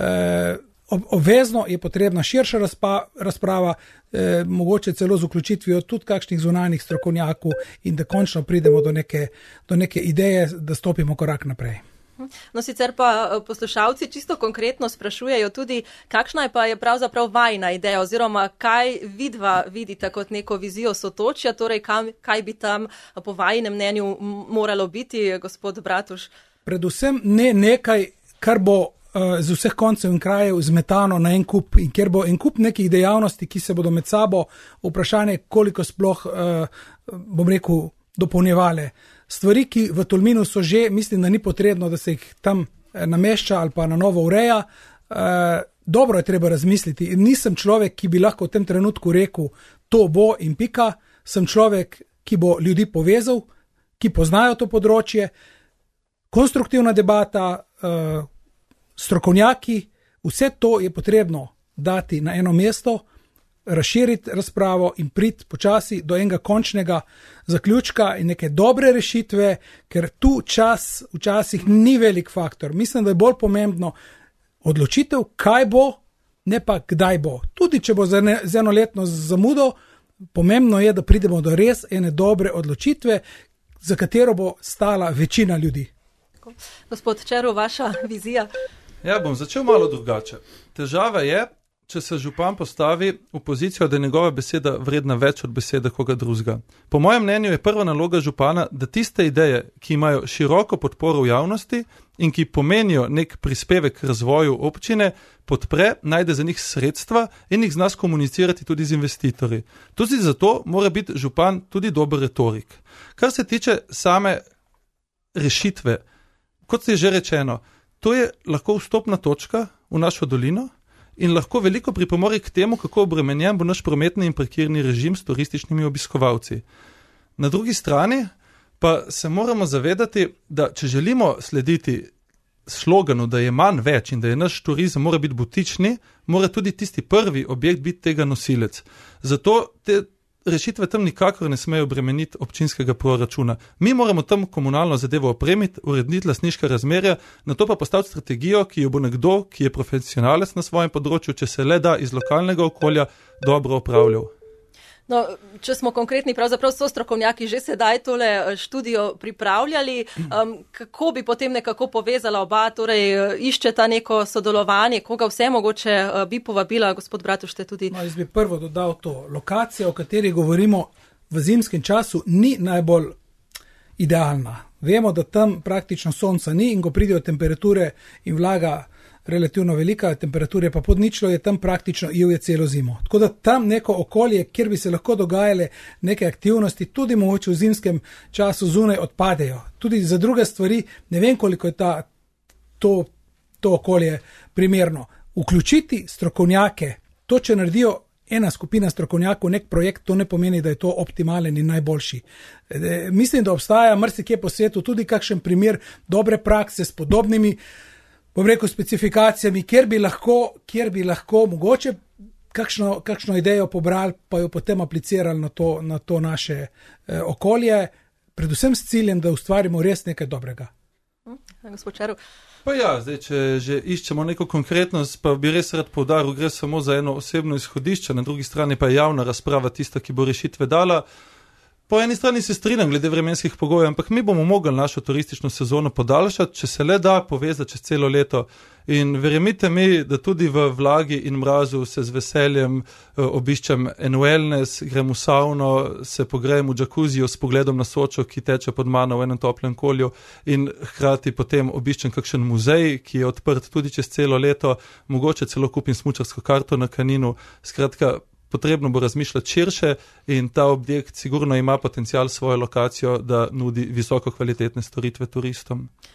Obvezno je potrebna širša razpa, razprava, eh, mogoče celo z vključitvijo tudi kakšnih zunanjih strokovnjakov in da končno pridemo do neke, do neke ideje, da stopimo korak naprej. No, sicer pa poslušalci čisto konkretno sprašujejo tudi, kakšna je pa je pravzaprav vajna ideja oziroma kaj vidva vidite kot neko vizijo Sotočja, torej kam, kaj bi tam po vajinem mnenju moralo biti, gospod Bratuš? Predvsem ne nekaj, kar bo z vseh koncev in krajev zmetano na en kup in kjer bo en kup nekih dejavnosti, ki se bodo med sabo vprašanje, koliko sploh, bom rekel, dopolnjevale. Stvari, ki v Tolminu so že, mislim, da ni potrebno, da se jih tam namešča ali pa na novo ureja. Dobro je treba razmisliti. Nisem človek, ki bi lahko v tem trenutku rekel, to bo in pika. Sem človek, ki bo ljudi povezal, ki poznajo to področje. Konstruktivna debata, strokovnjaki, vse to je potrebno dati na eno mesto, razširiti razpravo in priti počasi do enega končnega zaključka in neke dobre rešitve, ker tu čas včasih ni velik faktor. Mislim, da je bolj pomembno odločitev, kaj bo, ne pa kdaj bo. Tudi če bo z, ene, z enoletno zamudo, pomembno je, da pridemo do res ene dobre odločitve, za katero bo stala večina ljudi. Gospod Čero, vaša vizija? Ja, bom začel malo drugače. Težava je, če se župan postavi v pozicijo, da je njegova beseda vredna več od besede koga drugega. Po mojem mnenju je prva naloga župana, da tiste ideje, ki imajo široko podporo v javnosti in ki pomenijo nek prispevek k razvoju občine, podpre, najde za njih sredstva in jih zna komunicirati tudi z investitorji. Tudi zato mora biti župan tudi dober retorik. Kar se tiče same rešitve, kot je že rečeno, to je lahko vstopna točka v našo dolino in lahko veliko pripomore k temu, kako obremenjen bo naš prometni in parkirni režim s turističnimi obiskovalci. Na drugi strani pa se moramo zavedati, da če želimo slediti sloganu, da je manj več in da je naš turizem mora biti butični, mora tudi tisti prvi objekt biti tega nosilec. Zato te rešitve tam nikakor ne smejo bremeniti občinskega proračuna. Mi moramo tam komunalno zadevo opremiti, urediti lastniške razmerja, na to pa postaviti strategijo, ki jo bo nekdo, ki je profesionalec na svojem področju, če se le da iz lokalnega okolja, dobro opravljal. No, če smo konkretni, pravzaprav so strokovnjaki že sedaj tole študijo pripravljali, um, kako bi potem nekako povezala oba, torej iščeta neko sodelovanje, koga vse mogoče uh, bi povabila, gospod Bratuš, ste tudi. No, jaz bi prvo dodal to. Lokacija, o kateri govorimo v zimskem času, ni najbolj idealna. Vemo, da tam praktično sonca ni in ko pridejo temperature in vlaga relativno velika, temperature pa pod ničlo, je tam praktično ivje celo zimo. Tako da tam neko okolje, kjer bi se lahko dogajale neke aktivnosti, tudi mogoče v zimskem času zunaj odpadejo. Tudi za druge stvari, ne vem koliko je ta, to, to okolje primerno. Vključiti strokovnjake, to če naredijo ena skupina strokovnjakov, nek projekt, to ne pomeni, da je to optimalen in najboljši. E, mislim, da obstaja marsikje po svetu tudi kakšen primer dobre prakse s podobnimi, bom rekel, specifikacijami, kjer bi lahko, kjer bi lahko mogoče kakšno, kakšno idejo pobrali, pa jo potem aplicirali na to, na to naše eh, okolje, predvsem s ciljem, da ustvarimo res nekaj dobrega. Hm, gospod Čero. Pa ja, zdaj, če že iščemo neko konkretnost, pa bi res rad poudaril, gre samo za eno osebno izhodišče, na drugi strani pa je javna razprava tista, ki bo rešitve dala. Po eni strani se strinjam glede vremenskih pogojev, ampak mi bomo mogli našo turistično sezono podaljšati, če se le da povezati čez celo leto. In verjemite mi, da tudi v vlagi in mrazu se z veseljem obiščem en wellness, grem v savno, se pogrejem v džakuzijo s pogledom na Sočo, ki teče pod mano v enem toplem kolju in hkrati potem obiščem kakšen muzej, ki je odprt tudi čez celo leto, mogoče celo kupim smučarsko karto na Kaninu. Skratka, potrebno bo razmišljati širše in ta objekt sigurno ima potencial svojo lokacijo, da nudi visoko kvalitetne storitve turistom.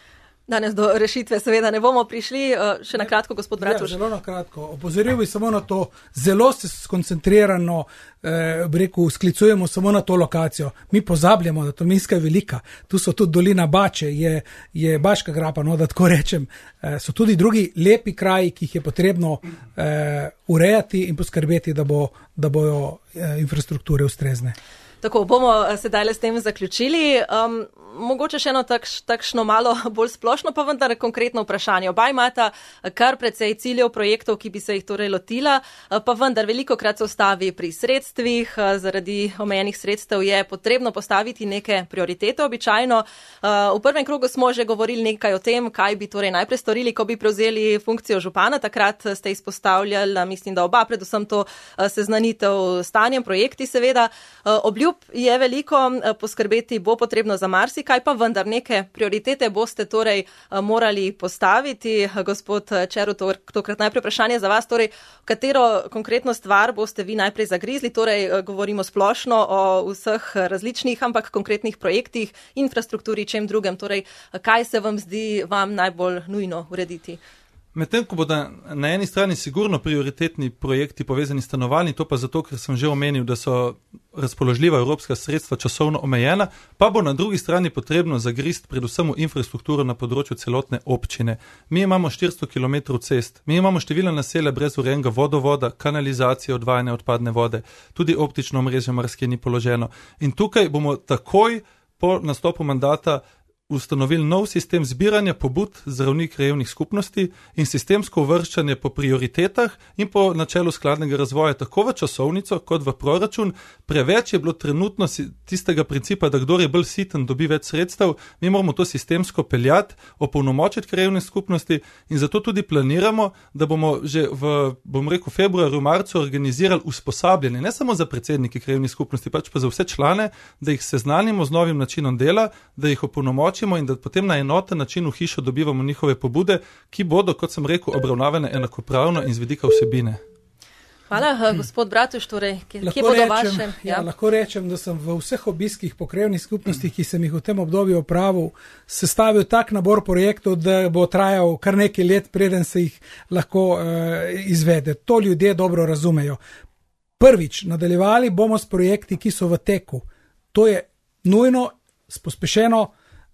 Danes do rešitve seveda ne bomo prišli. Še na kratko, gospod Bratuš. Ja, zelo na kratko. Opozoril bi samo na to, zelo se skoncentrirano, eh, bi rekel, sklicujemo samo na to lokacijo. Mi pozabljamo, da Tolminska je velika. Tu so tudi dolina Bače, je, je Baška grapa, no, da tako rečem. Eh, so tudi drugi lepi kraji, ki jih je potrebno eh, urejati in poskrbeti, da, bo, da bojo eh, infrastrukture ustrezne. Tako, bomo sedaj le s tem zaključili. Um, mogoče še eno takš, takšno malo bolj splošno, pa vendar konkretno vprašanje. Oba imata kar precej ciljev, projektov, ki bi se jih torej lotila, pa vendar veliko krat se ustavi pri sredstvih. Zaradi omejenih sredstev je potrebno postaviti neke prioritete običajno. V prvem krogu smo že govorili nekaj o tem, kaj bi torej najprej storili, ko bi prevzeli funkcijo župana. Takrat ste izpostavljali, mislim, da oba, predvsem to seznanitev s stanjem, projekti seveda. Obljub je veliko, poskrbeti bo potrebno za marsikaj, pa vendar neke prioritete boste torej morali postaviti. Gospod Čeru, to, tokrat najprej vprašanje za vas, torej katero konkretno stvar boste vi najprej zagrizli, torej govorimo splošno o vseh različnih, ampak konkretnih projektih, infrastrukturi, čem drugem, torej kaj se vam zdi vam najbolj nujno urediti? Medtem, ko bodo na eni strani sigurno prioritetni projekti povezani s stanovanji, to pa zato, ker sem že omenil, da so razpoložljiva evropska sredstva časovno omejena, pa bo na drugi strani potrebno zagrist predvsem v infrastrukturo na področju celotne občine. Mi imamo štiristo kilometrov cest, mi imamo številna naselja brez urejenega vodovoda, kanalizacije, odvajanja odpadne vode, tudi optično omrežje marsikje ni položeno. In tukaj bomo takoj po nastopu mandata ustanovili nov sistem zbiranja pobud zdravnik krajevnih skupnosti in sistemsko uvrščanje po prioritetah in po načelu skladnega razvoja tako v časovnico kot v proračun. Preveč je bilo trenutno tistega principa, da kdor je bolj siten, dobi več sredstev. Mi moramo to sistemsko peljati, opolnomočiti krajevne skupnosti in zato tudi planiramo, da bomo že v, bom rekel, februarju, marcu organizirali usposabljanje, ne samo za predsednike krajevnih skupnosti, pač pa za vse člane, da jih seznanimo z novim načinom dela, da jih opolnomočimo in da potem na enoten način v hišo dobivamo njihove pobude, ki bodo, kot sem rekel, obravnavane enakopravno in z vidika vsebine. Hvala, gospod Bratuš, torej, kje, kje bodo vaše? Ja, ja, lahko rečem, da sem v vseh obiskih po krajevnih skupnostih, ki sem jih v tem obdobju opravil, sestavil tak nabor projektov, da bo trajal kar nekaj let, preden se jih lahko uh, izvede. To ljudje dobro razumejo. Prvič, nadaljevali bomo s projekti, ki so v teku. To je nujno, s pospešeno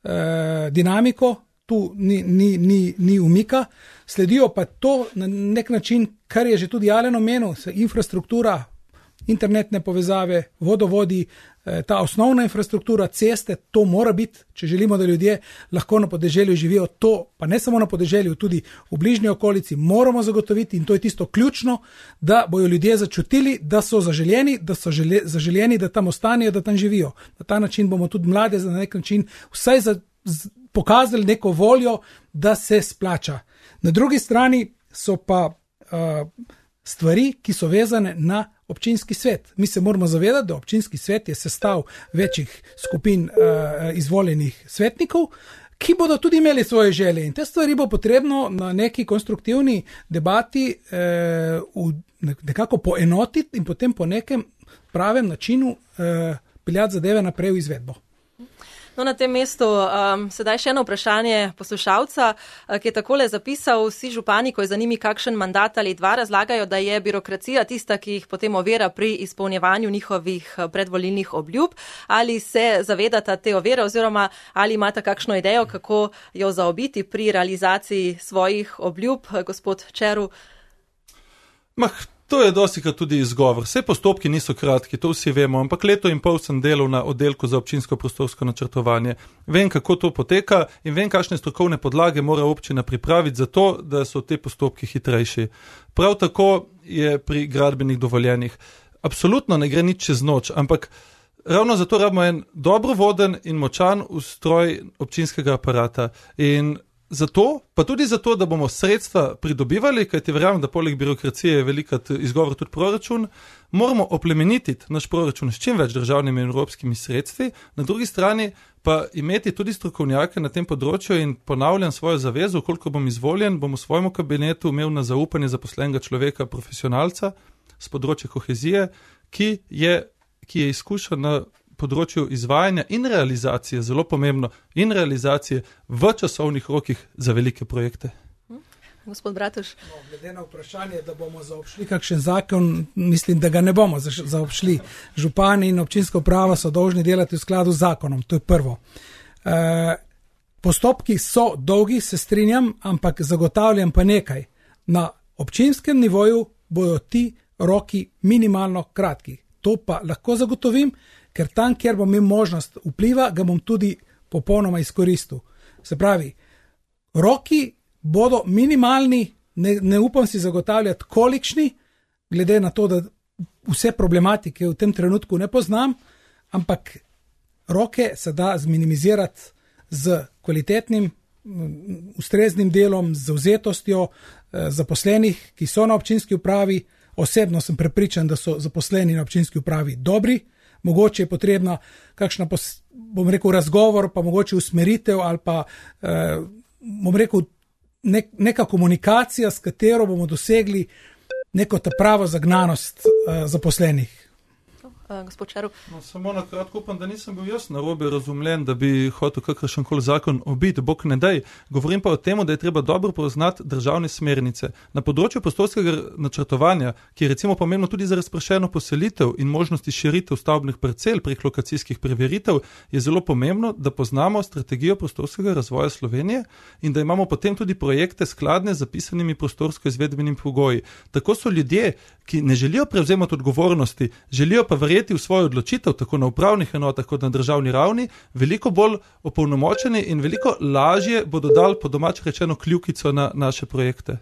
Uh, dinamiko, tu ni, ni, ni, ni umika, sledijo pa to na nek način, kar je že tudi Alen omenil, infrastruktura, internetne povezave, vodovodi, eh, ta osnovna infrastruktura, ceste, to mora biti, če želimo, da ljudje lahko na podeželju živijo, to pa ne samo na podeželju, tudi v bližnji okolici moramo zagotoviti in to je tisto ključno, da bojo ljudje začutili, da so zaželjeni, da so žele, zaželjeni, da tam ostanejo, da tam živijo. Na ta način bomo tudi mlade na nek način vsaj za, z, pokazali neko voljo, da se splača. Na drugi strani so pa uh, stvari, ki so vezane na občinski svet. Mi se moramo zavedati, da občinski svet je sestav večjih skupin uh, izvoljenih svetnikov, ki bodo tudi imeli svoje želje. In te stvari bo potrebno na neki konstruktivni debati uh, v, nekako poenotiti in potem po nekem pravem načinu uh, peljati zadeve naprej v izvedbo. No, na tem mestu um, sedaj še eno vprašanje poslušalca, ki je takole zapisal: vsi župani, ko je za njimi kakšen mandat ali dva, razlagajo, da je birokracija tista, ki jih potem ovira pri izpolnjevanju njihovih predvolilnih obljub. Ali se zavedata te ovire oziroma ali imata kakšno idejo, kako jo zaobiti pri realizaciji svojih obljub, gospod Čeru? Mah, to je dostikrat tudi izgovor. Vse postopki niso kratki, to vsi vemo, ampak leto in pol sem delal na oddelku za občinsko prostorsko načrtovanje. Vem, kako to poteka in vem, kakšne strokovne podlage mora občina pripraviti za to, da so te postopki hitrejši. Prav tako je pri gradbenih dovoljenih. Absolutno ne gre nič čez noč, ampak ravno zato rabimo en dobro voden in močan ustroj občinskega aparata. In zato, pa tudi zato, da bomo sredstva pridobivali, kajti verjamem, da poleg birokracije je velikrat izgovor tudi proračun, moramo oplemenititi naš proračun s čim več državnimi in evropskimi sredstvi, na drugi strani pa imeti tudi strokovnjake na tem področju in ponavljam svojo zavezo, koliko bom izvoljen, bom v svojemu kabinetu imel na zaupanje zaposlenega človeka, profesionalca z področja kohezije, ki je, ki je izkušen na področju izvajanja in realizacije, zelo pomembno, in realizacije v časovnih rokih za velike projekte. Gospod Bratuš. No, glede na vprašanje, da bomo zaobšli kakšen zakon, mislim, da ga ne bomo zaobšli. Župani in občinska uprava so dolžni delati v skladu z zakonom, to je prvo. E, postopki so dolgi, se strinjam, ampak zagotavljam pa nekaj. Na občinskem nivoju bodo ti roki minimalno kratki. To pa lahko zagotovim, ker tam, kjer bom imel možnost vpliva, ga bom tudi popolnoma izkoristil. Se pravi, roki bodo minimalni, ne, ne upam si zagotavljati kolikšni, glede na to, da vse problematike v tem trenutku ne poznam, ampak roke se da zminimizirati z kvalitetnim, ustreznim delom, z zavzetostjo eh, zaposlenih, ki so na občinski upravi. Osebno sem prepričan, da so zaposleni na občinski upravi dobri, mogoče je potrebna kakšna, bom rekel, razgovor, pa mogoče usmeritev ali pa, eh, bom rekel, nek, neka komunikacija, s katero bomo dosegli neko ta pravo zagnanost eh, zaposlenih. Uh, gospod Červ. No, samo na kratko upam, da nisem bil jaz narobe razumljen, da bi hotel kakršen koli zakon obiti, bog ne daj. Govorim pa o tem, da je treba dobro poznati državne smernice. Na področju prostorskega načrtovanja, ki je recimo pomembno tudi za razpršeno poselitev in možnosti širitev stavbnih parcel prek lokacijskih preveritev, je zelo pomembno, da poznamo strategijo prostorskega razvoja Slovenije in da imamo potem tudi projekte skladne z zapisanimi prostorsko-izvedbenimi pogoji. Tako so ljudje, ki ne želijo prevzemati odgovornosti, želijo pa verjeti v svojo odločitev, tako na upravnih enotah kot na državni ravni, veliko bolj opolnomočeni in veliko lažje bodo dali po domač rečeno kljukico na naše projekte.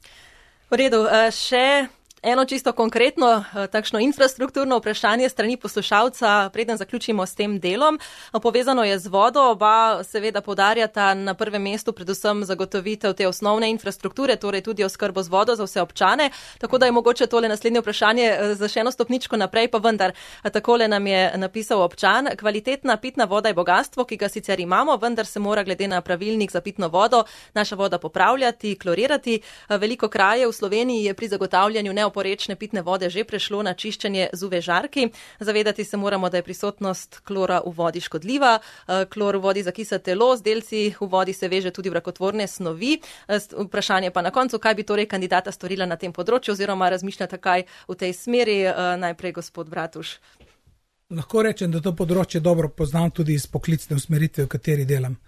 V redu, še eno čisto konkretno, takšno infrastrukturno vprašanje strani poslušalca, preden zaključimo s tem delom. Povezano je z vodo, oba seveda poudarjata na prvem mestu predvsem zagotovitev te osnovne infrastrukture, torej tudi oskrbo z vodo za vse občane, tako da je mogoče tole naslednje vprašanje za še eno stopničko naprej, pa vendar takole nam je napisal občan. Kvalitetna pitna voda je bogatstvo, ki ga sicer imamo, vendar se mora glede na pravilnik za pitno vodo naša voda popravljati, klorirati. Veliko krajev v Sloveniji je pri zagotavljanju ne oporečne pitne vode že prešlo na čiščenje z U V žarki. Zavedati se moramo, da je prisotnost klora v vodi škodljiva. Klor v vodi zakisa telo, z delci v vodi se veže tudi v rakotvorne snovi. Vprašanje pa na koncu, kaj bi torej kandidata storila na tem področju oziroma razmišljata kaj v tej smeri. Najprej gospod Bratuš. Lahko rečem, da to področje dobro poznam tudi iz poklicne usmeritve, v kateri delam.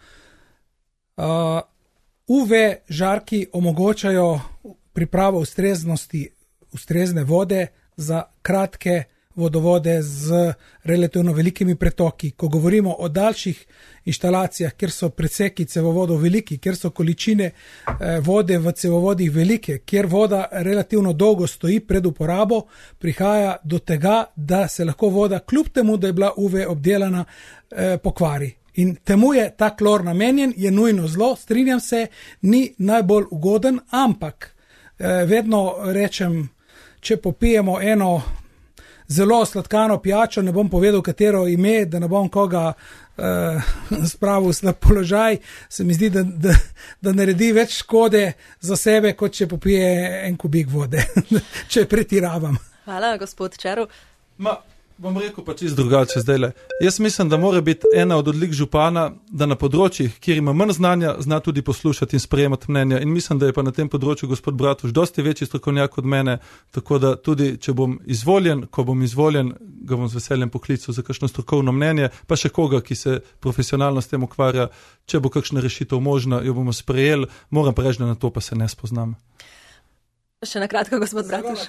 Uh, U V žarki omogočajo pripravo ustreznosti ustrezne vode za kratke vodovode z relativno velikimi pretoki. Ko govorimo o daljših inštalacijah, kjer so preseki cevovodov veliki, kjer so količine eh, vode v cevovodih velike, kjer voda relativno dolgo stoji pred uporabo, prihaja do tega, da se lahko voda, kljub temu, da je bila U V obdelana, eh, pokvari. In temu je ta klor namenjen, je nujno zlo, strinjam se, ni najbolj ugoden, ampak eh, vedno rečem, če popijemo eno zelo sladkano pijačo, ne bom povedal, katero ime, da ne bom koga uh, spravil slab položaj, se mi zdi, da, da, da naredi več škode za sebe, kot če popije en kubik vode, če pretiravam. Hvala, gospod Červ. Ma, bom rekel pa čisto drugače zdajle. Jaz mislim, da mora biti ena od odlik župana, da na področjih, kjer ima manj znanja, zna tudi poslušati in sprejemati mnenja. In mislim, da je pa na tem področju gospod Bratuš dosti večji strokovnjak od mene, tako da tudi, če bom izvoljen, ko bom izvoljen, ga bom z veseljem poklical za kakšno strokovno mnenje, pa še koga, ki se profesionalno s tem ukvarja. Če bo kakšna rešitev možna, jo bomo sprejeli, moram pa reči, da na to pa se ne spoznam. Še na kratko, gospod Bratuš.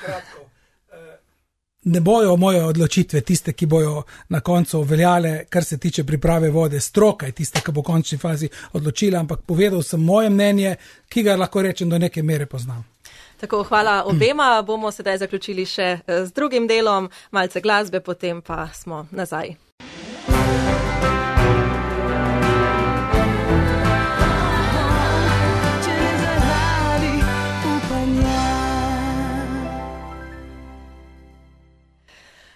Ne bojo moje odločitve tiste, ki bojo na koncu veljale, kar se tiče priprave vode. Stroka je tista, ki bo v končni fazi odločila, ampak povedal sem moje mnenje, ki ga lahko rečem do neke mere poznam. Tako, hvala obema. Bomo sedaj zaključili še z drugim delom, malce glasbe, potem pa smo nazaj.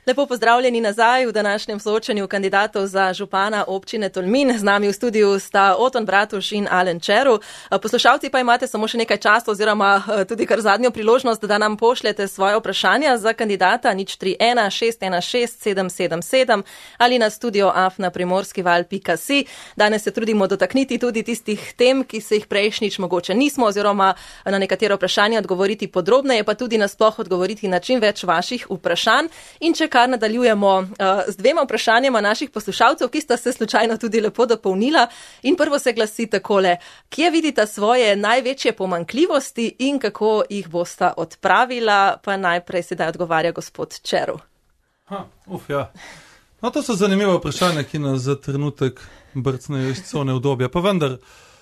Lepo pozdravljeni nazaj v današnjem soočenju kandidatov za župana občine Tolmin. Z nami v studiu sta Oton Bratuš in Alen Čeru. Poslušalci pa imate samo še nekaj časa oziroma tudi kar zadnjo priložnost, da nam pošljete svoje vprašanja za kandidata nič tri ena šest ena šest sedem sedem sedem ali na studio afna primorskival pika si. Danes se trudimo dotakniti tudi tistih tem, ki se jih prejšnjič mogoče nismo oziroma na nekatero vprašanje odgovoriti podrobneje, pa tudi nasploh odgovoriti na čim več vaših vprašanj. In če kar nadaljujemo uh, z dvema vprašanjama naših poslušalcev, ki sta se slučajno tudi lepo dopolnila. In prvo se glasi takole: kje vidita svoje največje pomanjkljivosti in kako jih bosta odpravila? Pa najprej sedaj odgovarja gospod Čeru. Ha, uf, ja. No, to so zanimive vprašanja, ki nas za trenutek brcnejo iz cone udobja. Pa vendar,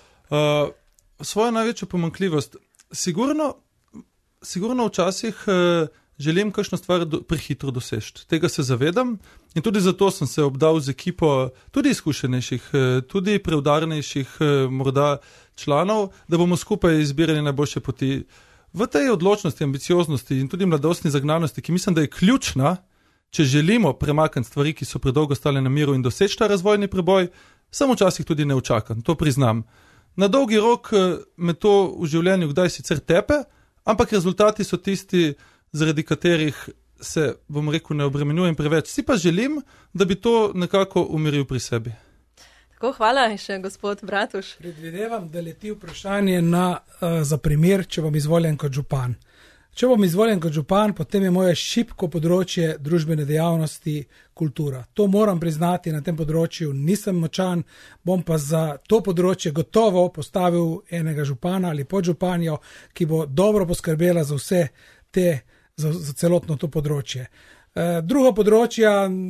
uh, svojo največjo pomanjkljivost, sigurno, sigurno včasih uh, želim kakšno stvar do, prehitro doseči. Tega se zavedam in tudi zato sem se obdal z ekipo tudi izkušenejših, tudi preudarnejših morda članov, da bomo skupaj izbirali najboljše poti. V tej odločnosti, ambicioznosti in tudi mladostni zagnanosti, ki mislim, da je ključna, če želimo premakniti stvari, ki so predolgo stale na miru in doseči ta razvojni preboj, sem včasih tudi neučakan, to priznam. Na dolgi rok me to v življenju kdaj sicer tepe, ampak rezultati so tisti, zaradi katerih se, bom rekel, ne obremenjujem preveč. Si pa želim, da bi to nekako umiril pri sebi. Tako, hvala še gospod Bratuš. Predvidevam, da leti vprašanje na, uh, za primer, če bom izvoljen kot župan. Če bom izvoljen kot župan, potem je moje šibko področje družbene dejavnosti kultura. To moram priznati, na tem področju nisem močan, bom pa za to področje gotovo postavil enega župana ali podžupanjo, ki bo dobro poskrbela za vse te Za, za celotno to področje. E, druga področja,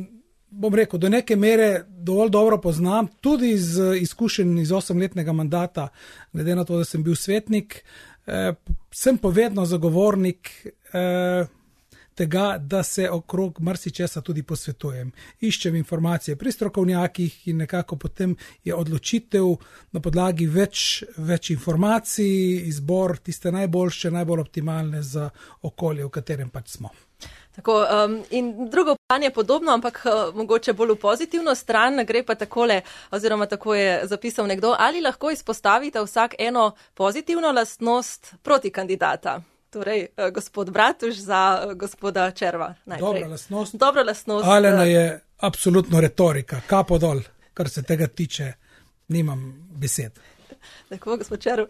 bom rekel, do neke mere dovolj dobro poznam, tudi z izkušenj iz osemletnega mandata, glede na to, da sem bil svetnik, e, sem pa vedno zagovornik e, tega, da se okrog marsičesa tudi posvetujem. Iščem informacije pri strokovnjakih in nekako potem je odločitev na podlagi več, več informacij, izbor tiste najboljše, najbolj optimalne za okolje, v katerem pač smo. Tako, um, in drugo vprašanje je podobno, ampak uh, mogoče bolj v pozitivno stran, gre pa takole, oziroma tako je zapisal nekdo: ali lahko izpostavite vsak eno pozitivno lastnost proti kandidata? Torej, gospod Bratuš za gospoda Červa. Dobra lastnost. Dobra lastnost. Alena je absolutno retorika, kapo dol, kar se tega tiče, nimam besed. Tako, gospod Červ.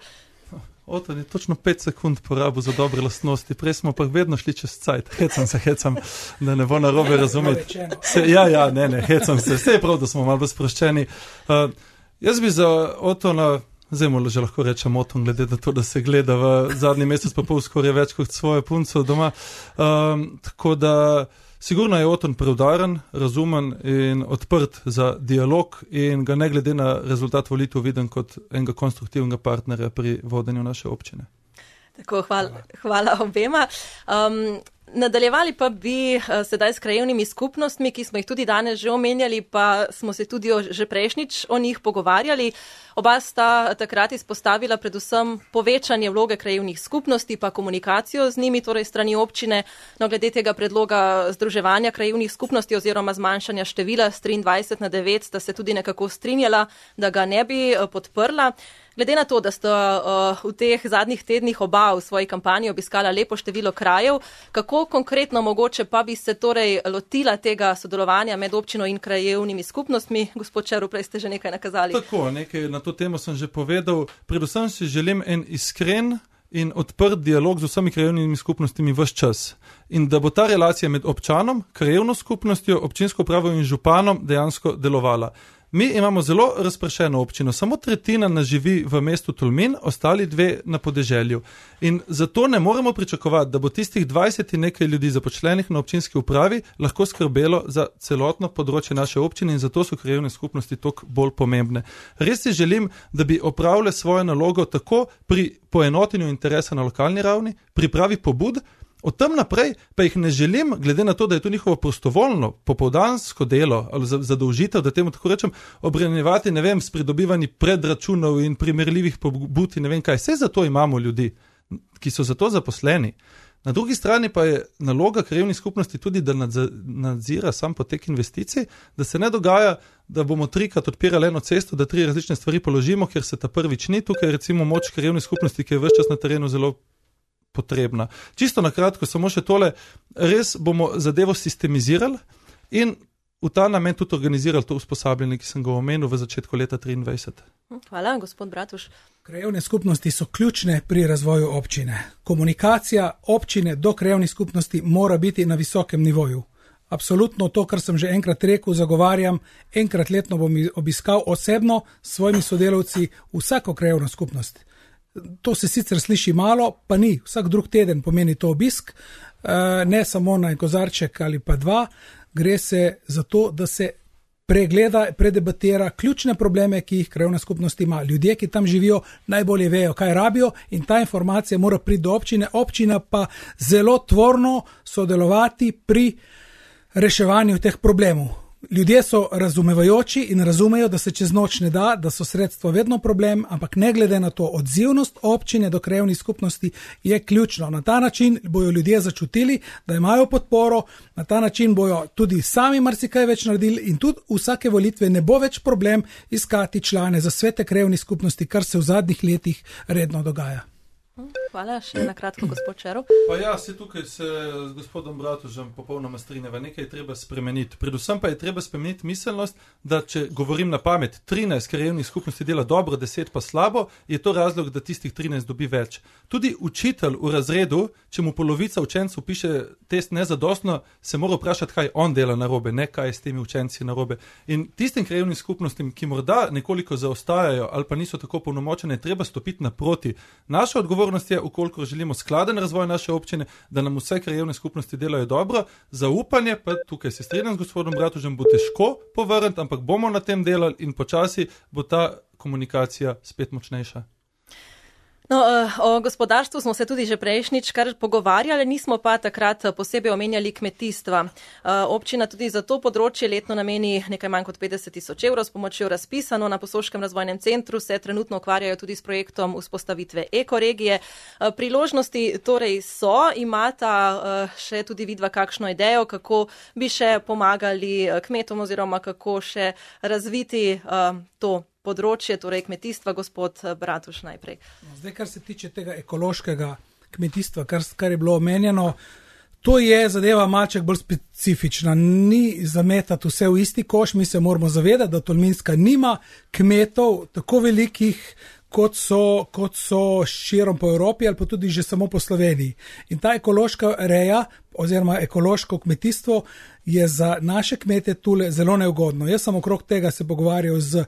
Oton je točno pet sekund porabil za dobre lastnosti, prej smo pa vedno šli čez cajt. Hecam se, hecam, da ne bo narobe razumeti. Se, ja, ja, ne, ne, hecam se. Vse je prav, da smo malo sproščeni. Uh, jaz bi za Otona... Zdaj mu že lahko rečem Oton, glede na to, da se gleda v zadnji mesec pa pol skoraj več kot svojo punco doma. Um, tako da sigurno je Oton preudaren, razumen in odprt za dialog in ga ne glede na rezultat volitev vidim kot enega konstruktivnega partnerja pri vodenju naše občine. Tako, hvala, hvala obema. Um, Nadaljevali pa bi uh, sedaj s krajevnimi skupnostmi, ki smo jih tudi danes že omenjali, pa smo se tudi o, že prejšnjič o njih pogovarjali. Oba sta takrat izpostavila predvsem povečanje vloge krajevnih skupnosti, pa komunikacijo z njimi, torej strani občine. No, glede tega predloga združevanja krajevnih skupnosti oziroma zmanjšanja števila s triindvajset na devet sta se tudi nekako strinjala, da ga ne bi uh, podprla. Glede na to, da sta uh, v teh zadnjih tednih oba v svoji kampanji obiskala lepo število krajev, kako konkretno mogoče pa bi se torej lotila tega sodelovanja med občino in krajevnimi skupnostmi? Gospod Čeru, prej ste že nekaj nakazali. Tako, nekaj na to temo sem že povedal. Predvsem si želim en iskren in odprt dialog z vsemi krajevnimi skupnostmi ves čas. In da bo ta relacija med občanom, krajevno skupnostjo, občinsko upravo in županom dejansko delovala. Mi imamo zelo razpršeno občino, samo tretjina nas živi v mestu Tolmin, ostali dve na podeželju. In zato ne moremo pričakovati, da bo tistih dvajset in nekaj ljudi započlenih na občinski upravi lahko skrbelo za celotno področje naše občine in zato so krajevne skupnosti toliko bolj pomembne. Res si želim, da bi opravile svojo nalogo tako pri poenotenju interesa na lokalni ravni, pripravi pobud. Od tam naprej pa jih ne želim, glede na to, da je to njihovo prostovoljno, popoldansko delo ali zadolžitev, da temu tako rečem, obremenjevati, ne vem, s pridobivanji predračunov in primerljivih pobud in ne vem kaj. Vse zato imamo ljudi, ki so za to zaposleni. Na drugi strani pa je naloga krajevnih skupnosti tudi, da nadzira sam potek investicij, da se ne dogaja, da bomo trikrat odpirali eno cesto, da tri različne stvari položimo, ker se ta prvič ni. Tukaj recimo moč krajevnih skupnosti, ki je ves čas na terenu zelo potrebna. Čisto na kratko, samo še tole, res bomo zadevo sistemizirali in v ta namen tudi organizirali to usposabljanje, ki sem ga omenil v začetku leta triindvajset. Hvala, gospod Bratuš. Krajevne skupnosti so ključne pri razvoju občine. Komunikacija občine do krajevnih skupnosti mora biti na visokem nivoju. Absolutno to, kar sem že enkrat rekel, zagovarjam, enkrat letno bom obiskal osebno s svojimi sodelavci vsako krajevno skupnost. To se sicer sliši malo, pa ni. Vsak drug teden pomeni to obisk, ne samo na en kozarček ali pa dva. Gre se za to, da se pregleda, predebatira ključne probleme, ki jih krajevna skupnost ima. Ljudje, ki tam živijo, najbolje vejo, kaj rabijo in ta informacija mora priti do občine. Občina pa zelo tvorno sodelovati pri reševanju teh problemov. Ljudje so razumevajoči in razumejo, da se čez noč ne da, da so sredstva vedno problem, ampak ne glede na to, odzivnost občine do krajevnih skupnosti je ključno. Na ta način bojo ljudje začutili, da imajo podporo, na ta način bojo tudi sami marsikaj več naredili in tudi vsake volitve ne bo več problem iskati člane za svete krajevnih skupnosti, kar se v zadnjih letih redno dogaja. Hvala, še na kratko, gospod Čerov. Pa ja, se tukaj se z gospodom Bratužem popolnoma strinjava, nekaj je treba spremeniti. Predvsem pa je treba spremeniti miselnost, da če govorim na pamet, trinajst krajevnih skupnosti dela dobro, deset pa slabo, je to razlog, da tistih trinajst dobi več. Tudi učitelj v razredu, če mu polovica učencev piše test nezadostno, se mora vprašati, kaj on dela narobe, ne kaj je s temi učenci narobe. In tistim krajevnim skupnostim, ki morda nekoliko zaostajajo ali pa niso tako polnomočene, treba stopiti naproti. Naša odgovornost je, ukolikor želimo skladen razvoj naše občine, da nam vse krajevne skupnosti delajo dobro, zaupanje pa tukaj se strinjam z gospodom Bratužem, bo težko povrniti, ampak bomo na tem delali in počasi bo ta komunikacija spet močnejša. No, o gospodarstvu smo se tudi že prejšnjič kar pogovarjali, nismo pa takrat posebej omenjali kmetijstva. Občina tudi za to področje letno nameni nekaj manj kot petdeset tisoč evrov s pomočjo razpisano. Na Posoškem razvojnem centru se trenutno ukvarjajo tudi s projektom vzpostavitve ekoregije. Priložnosti torej so, imata še tudi vidva kakšno idejo, kako bi še pomagali kmetom oziroma kako še razviti to področje, torej kmetijstva, gospod Bratuš najprej. Zdaj, kar se tiče tega ekološkega kmetijstva, kar, kar je bilo omenjeno, to je zadeva malček bolj specifična. Ni zametati vse v isti koš, mi se moramo zavedati, da Tolminska nima kmetov tako velikih, kot so, kot so širom po Evropi ali pa tudi že samo po Sloveniji. In ta ekološka reja oziroma ekološko kmetijstvo je za naše kmete tule zelo neugodno. Jaz sem okrog tega se pogovarjal z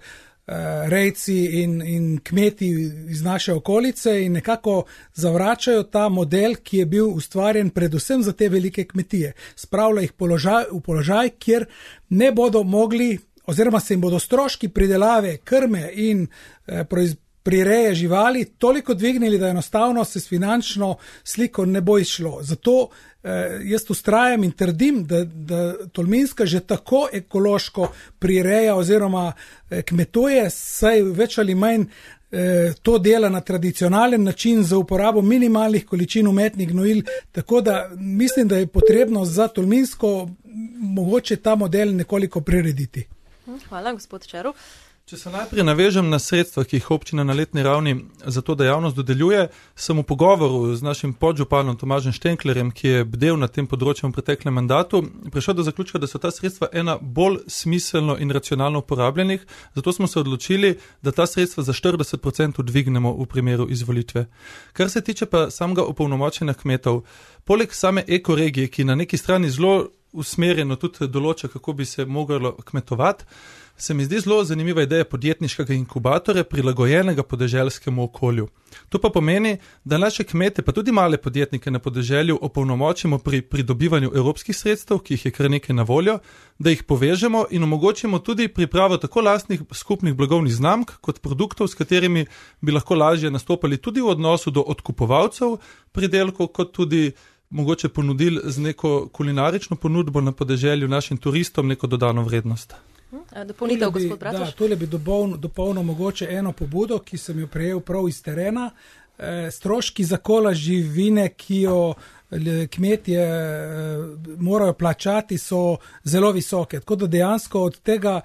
rejci in, in kmeti iz naše okolice in nekako zavračajo ta model, ki je bil ustvarjen predvsem za te velike kmetije. Spravlja jih položaj, v položaj, kjer ne bodo mogli oziroma se jim bodo stroški pridelave krme in eh, proiz, prireje živali toliko dvignili, da enostavno se s finančno sliko ne bo išlo. Zato eh, jaz ustrajam in trdim, da, da Tolminska že tako ekološko prireja oziroma eh, kmetuje, saj več ali manj eh, to dela na tradicionalen način za uporabo minimalnih količin umetnih gnojil, tako da mislim, da je potrebno za Tolminsko mogoče ta model nekoliko prirediti. Hvala, gospod Čerov. Če se najprej navežem na sredstva, ki jih občina na letni ravni za to dejavnost dodeljuje, sem v pogovoru z našim podžupanom Tomažem Štenklerjem, ki je bdel na tem področju v preteklem mandatu, prišel do zaključka, da so ta sredstva ena bolj smiselno in racionalno uporabljenih, zato smo se odločili, da ta sredstva za štirideset procentov dvignemo v primeru izvolitve. Kar se tiče pa samega opolnomočenja kmetov, poleg same ekoregije, ki na neki strani zelo usmerjeno tudi določa, kako bi se moglo kmetovati, se mi zdi zelo zanimiva ideja podjetniškega inkubatorja, prilagojenega podeželskemu okolju. To pa pomeni, da naše kmete, pa tudi male podjetnike na podeželju opolnomočimo pri pridobivanju evropskih sredstev, ki jih je kar nekaj na voljo, da jih povežemo in omogočimo tudi pripravo tako lastnih skupnih blagovnih znamk, kot produktov, s katerimi bi lahko lažje nastopali tudi v odnosu do odkupovalcev pridelkov, kot tudi mogoče ponudili z neko kulinarično ponudbo na podeželju našim turistom neko dodano vrednost. Dopolnitev, gospod Bratuš. Da, tole bi dopolnil, dopolnil mogoče eno pobudo, ki sem jo prejel prav iz terena. E, stroški zakola živine, ki jo kmetje morajo plačati, so zelo visoke. Tako da dejansko od tega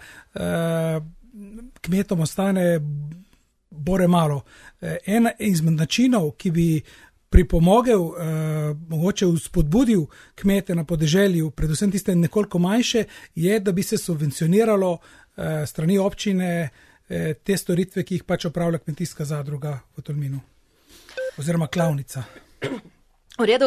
kmetom ostane bore malo. En izmed načinov, ki bi pripomogel, mogoče spodbudil kmete na podeželju, predvsem tiste nekoliko manjše, je, da bi se subvencioniralo strani občine te storitve, ki jih pač opravlja kmetijska zadruga v Tolminu. Oziroma klavnica. V redu.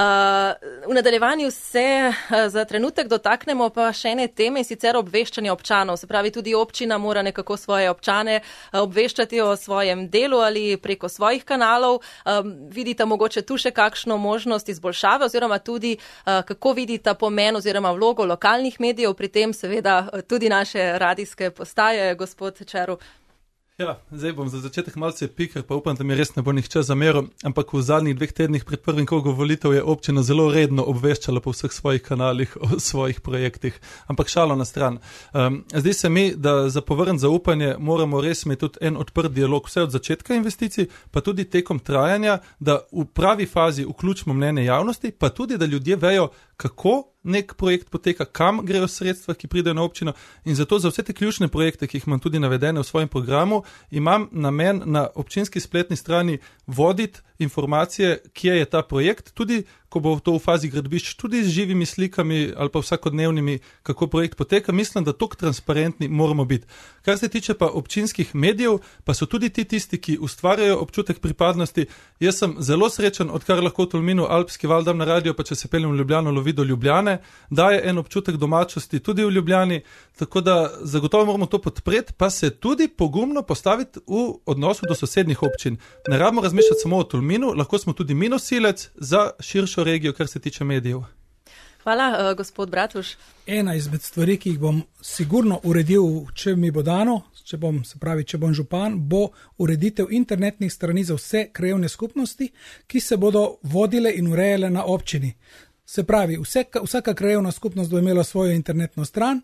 V nadaljevanju se za trenutek dotaknemo pa še ene teme, sicer obveščanje občanov. Se pravi, tudi občina mora nekako svoje občane obveščati o svojem delu ali preko svojih kanalov. Vidite mogoče tu še kakšno možnost izboljšave oziroma tudi kako vidite pomen oziroma vlogo lokalnih medijev, pri tem seveda tudi naše radijske postaje, gospod Čeru. Ja, zdaj bom za začetek malce pikar, pa upam, da mi res ne bo nihče zameril, ampak v zadnjih dveh tednih pred prvim krogom volitev je občina zelo redno obveščala po vseh svojih kanalih o svojih projektih, ampak šalo na stran. Um, zdi se mi, da za povrniti zaupanje moramo res imeti tudi en odprt dialog, vse od začetka investicij, pa tudi tekom trajanja, da v pravi fazi vključimo mnenje javnosti, pa tudi, da ljudje vejo, kako nek projekt poteka, kam grejo sredstva, ki pridejo na občino, in zato za vse te ključne projekte, ki jih imam tudi navedene v svojem programu, imam namen na občinski spletni strani voditi informacije, kje je ta projekt, tudi ko bo to v fazi gradbišč, tudi z živimi slikami ali pa vsakodnevnimi, kako projekt poteka. Mislim, da toliko transparentni moramo biti. Kar se tiče pa občinskih medijev, pa so tudi ti tisti, ki ustvarjajo občutek pripadnosti. Jaz sem zelo srečen, odkar lahko v Tolminu Alpski val dam na radio, pa če se peljem v Ljubljano, lovi do Ljubljane, daje en občutek domačnosti tudi v Ljubljani, tako da zagotovo moramo to podpreti, pa se tudi pogumno postaviti v odnosu do sosednjih občin. Ne rabimo razmišljati samo o Tolminu, lahko smo tudi mi nosilec za širšo regijo, kar se tiče medijev. Hvala, uh, gospod Bratuš. Ena izmed stvari, ki jih bom sigurno uredil, če mi bo dano, če bom, se pravi, če bom župan, bo ureditev internetnih strani za vse krajevne skupnosti, ki se bodo vodile in urejale na občini. Se pravi, vsaka, vsaka krajevna skupnost bo imela svojo internetno stran,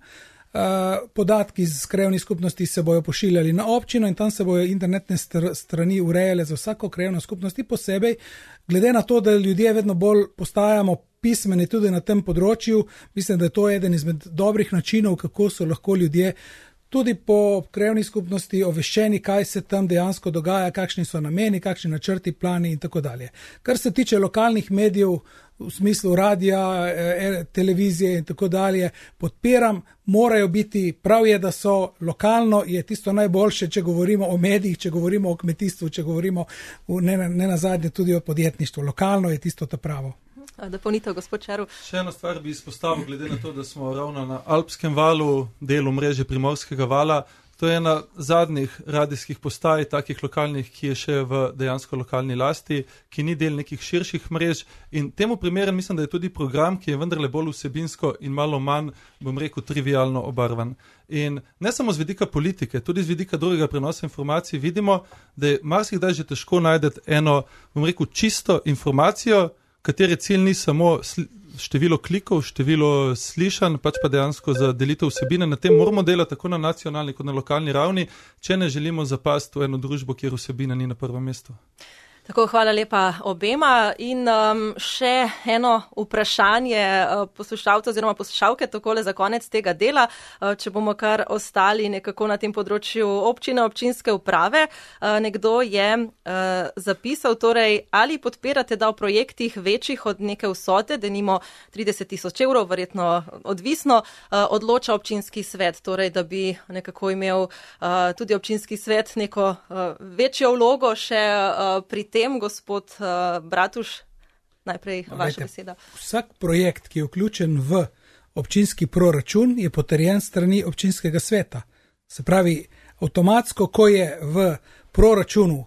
uh, podatki iz krajevnih skupnosti se bojo pošiljali na občino in tam se bojo internetne str- strani urejale za vsako krajevno skupnosti posebej. Glede na to, da ljudje vedno bolj postajamo pismeni tudi na tem področju, mislim, da je to eden izmed dobrih načinov, kako so lahko ljudje tudi po krajevni skupnosti obveščeni, kaj se tam dejansko dogaja, kakšni so nameni, kakšni načrti, plani in tako dalje. Kar se tiče lokalnih medijev, v smislu radija, televizije in tako dalje, podpiram, morajo biti, prav je, da so lokalno, je tisto najboljše, če govorimo o medijih, če govorimo o kmetijstvu, če govorimo v, ne, ne nazadnje tudi o podjetništvu. Lokalno je tisto ta pravo. Dopolnitev, gospod Čeru. Še eno stvar bi izpostavil, glede na to, da smo ravno na Alpskem valu, delu mreže Primorskega vala. To je ena zadnjih radijskih postaj, takih lokalnih, ki je še v dejansko lokalni lasti, ki ni del nekih širših mrež. In temu primeren mislim, da je tudi program, ki je vendarle bolj vsebinsko in malo manj, bom rekel, trivialno obarvan. In ne samo z vidika politike, tudi z vidika drugega prenosa informacij vidimo, da je marsikdaj že težko najdeti eno, bom rekel, čisto informacijo, katere cilj ni samo število klikov, število slišanj, pač pa dejansko za delitev vsebine. Na tem moramo delati tako na nacionalni kot na lokalni ravni, če ne želimo zapasti v eno družbo, kjer vsebina ni na prvem mestu. Tako, hvala lepa obema in um, še eno vprašanje uh, poslušalcev oziroma poslušalke takole za konec tega dela, uh, če bomo kar ostali nekako na tem področju občine, občinske uprave. Uh, nekdo je uh, zapisal, torej, ali podpirate, da v projektih večjih od neke vsote, denimo trideset tisoč evrov, verjetno odvisno, uh, odloča občinski svet, torej, da bi nekako imel uh, tudi občinski svet neko uh, večjo vlogo še uh, pri tem, gospod uh, Bratuš, najprej no, vaša beseda. Vsak projekt, ki je vključen v občinski proračun, je potrjen strani občinskega sveta. Se pravi, avtomatsko, ko je v proračunu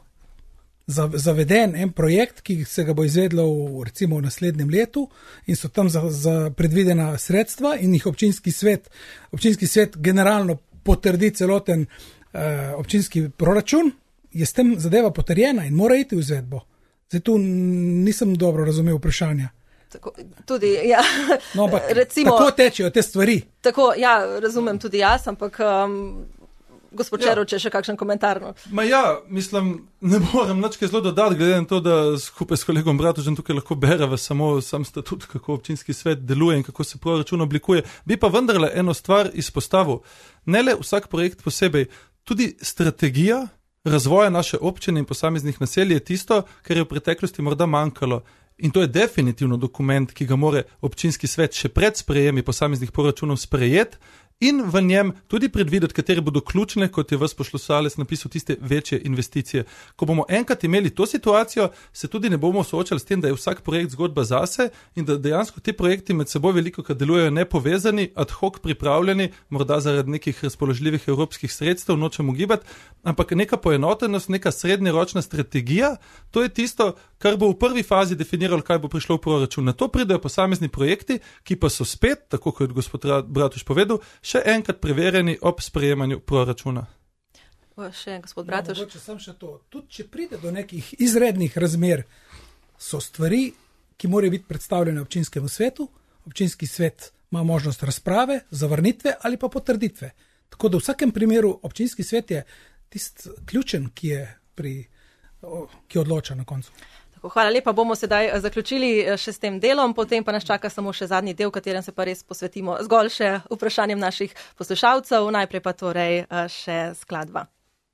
zaveden en projekt, ki se ga bo izvedlo v, recimo v naslednjem letu in so tam za, za predvidena sredstva in jih občinski svet, občinski svet generalno potrdi celoten uh, občinski proračun, je s tem zadeva potrjena in mora iti v izvedbo. Zdaj tu nisem dobro razumel vprašanja. Tako, tudi, ja. No, ampak recimo, tako tečejo te stvari. Tako, ja, razumem tudi jaz, ampak um, gospod Červ, če še kakšen komentar. No. Ma ja, mislim, ne moram nič kaj zelo dodati, glede na to, da skupaj s kolegom Bratužem tukaj lahko bereva samo sam statut, kako občinski svet deluje in kako se proračun oblikuje. Bi pa vendarle eno stvar izpostavil. Ne le vsak projekt posebej, tudi strategija razvoja naše občine in posameznih naselij je tisto, kar je v preteklosti morda manjkalo. In to je definitivno dokument, ki ga more občinski svet še pred sprejemi posameznih proračunov sprejeti in v njem tudi predvideti, katere bodo ključne, kot je vas poslušalec napisal, tiste večje investicije. Ko bomo enkrat imeli to situacijo, se tudi ne bomo soočali s tem, da je vsak projekt zgodba zase in da dejansko ti projekti med seboj veliko krat delujejo nepovezani, ad hoc pripravljeni, morda zaradi nekih razpoložljivih evropskih sredstev, nočemo gibati, ampak neka poenotenost, neka srednjeročna strategija, to je tisto, kar bo v prvi fazi definiralo, kaj bo prišlo v proračun. Na to pridejo posamezni projekti, ki pa so spet, tako kot je gospod Bratuž povedal, še enkrat preverjeni ob sprejemanju proračuna. O, še gospod Bratuž. No, sem še to. Tudi če pride do nekih izrednih razmer, so stvari, ki morajo biti predstavljene občinskemu svetu. Občinski svet ima možnost razprave, zavrnitve ali pa potrditve. Tako da v vsakem primeru občinski svet je tist ključen, ki je pri, ki odloča na koncu. Hvala lepa, bomo sedaj zaključili še s tem delom, potem pa nas čaka samo še zadnji del, v katerem se pa res posvetimo zgolj še vprašanjem naših poslušalcev, najprej pa torej še skladba.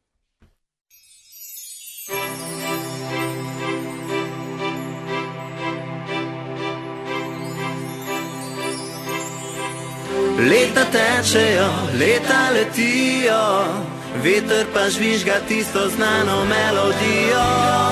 Leta tečejo, leta letijo, veter pa žvižga tisto znano melodijo.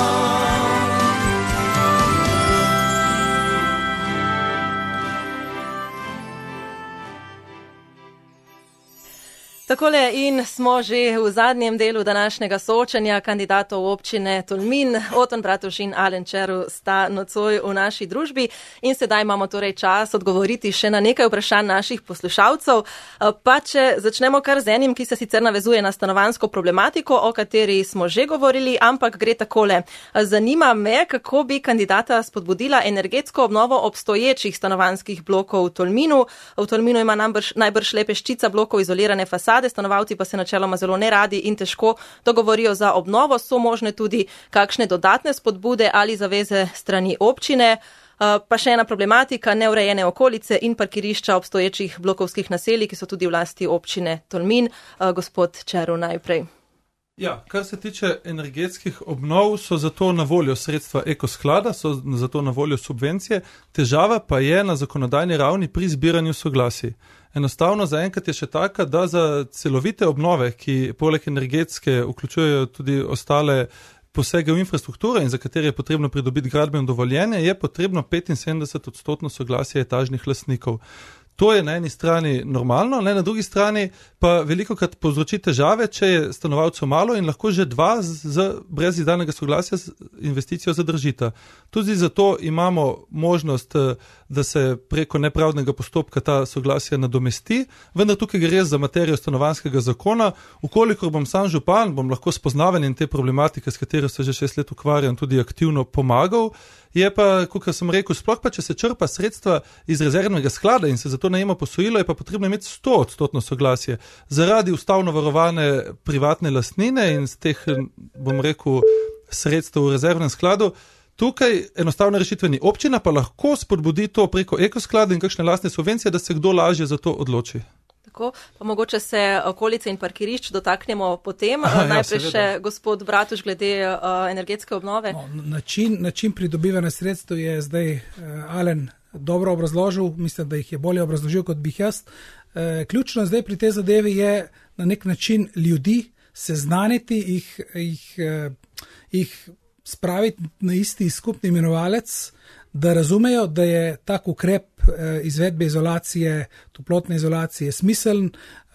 Takole in smo že v zadnjem delu današnjega soočenja kandidatov občine Tolmin. Oton Bratuž in Alen Červ sta nocoj v naši družbi in sedaj imamo torej čas odgovoriti še na nekaj vprašanj naših poslušalcev. Pa če začnemo kar z enim, ki se sicer navezuje na stanovanjsko problematiko, o kateri smo že govorili, ampak gre takole. Zanima me, kako bi kandidata spodbudila energetsko obnovo obstoječih stanovanjskih blokov v Tolminu. V Tolminu ima najbrž, najbrž le peščica blokov izolirane fasade, stanovalci pa se načeloma zelo neradi in težko dogovorijo za obnovo. So možne tudi kakšne dodatne spodbude ali zaveze strani občine. Pa še ena problematika, neurejene okolice in parkirišča obstoječih blokovskih naselij, ki so tudi v lasti občine Tolmin. Gospod Červ najprej. Ja, kar se tiče energetskih obnov, so zato na voljo sredstva ekosklada, so zato na voljo subvencije. Težava pa je na zakonodajni ravni pri zbiranju soglasij. Enostavno zaenkrat je še taka, da za celovite obnove, ki poleg energetske vključujejo tudi ostale posege v infrastrukturo in za katere je potrebno pridobiti gradbeno dovoljenje, je potrebno petinsedemdeset odstotno soglasje etažnih lastnikov. To je na eni strani normalno, ne, na drugi strani pa velikokrat povzroči težave, če je stanovalcev malo in lahko že dva z, z, brez izdanega soglasja investicijo zadržita. Tudi zato imamo možnost, da se preko nepravdnega postopka ta soglasja nadomesti, vendar tukaj gre za materijo stanovanjskega zakona. Ukolikor bom sam župan, bom lahko s poznavanjem te problematike, s katero se že šest let ukvarjam, tudi aktivno pomagal. Je pa, kot sem rekel, sploh pa, če se črpa sredstva iz rezervnega sklada in se zato najema posojilo, je pa potrebno imeti sto odstotno soglasje. Zaradi ustavno varovane privatne lastnine in z teh, bom rekel, sredstev v rezervnem skladu, tukaj enostavno rešitve ni. Občina pa lahko spodbudi to preko ekosklada in kakšne lastne subvencije, da se kdo lažje za to odloči. Tako, pa mogoče se okolice in parkirišč dotaknemo potem. Aha, Najprej ja, še gospod Bratuž glede uh, energetske obnove. No, način, način pridobivanja sredstev je zdaj uh, Alen dobro obrazložil, mislim, da jih je bolje obrazložil, kot bi jaz. Uh, ključno zdaj pri tej zadevi je na nek način ljudi seznaniti, jih, jih, uh, jih spraviti na isti skupni imenovalec, da razumejo, da je tak ukrep izvedbe izolacije, toplotne izolacije smiseln,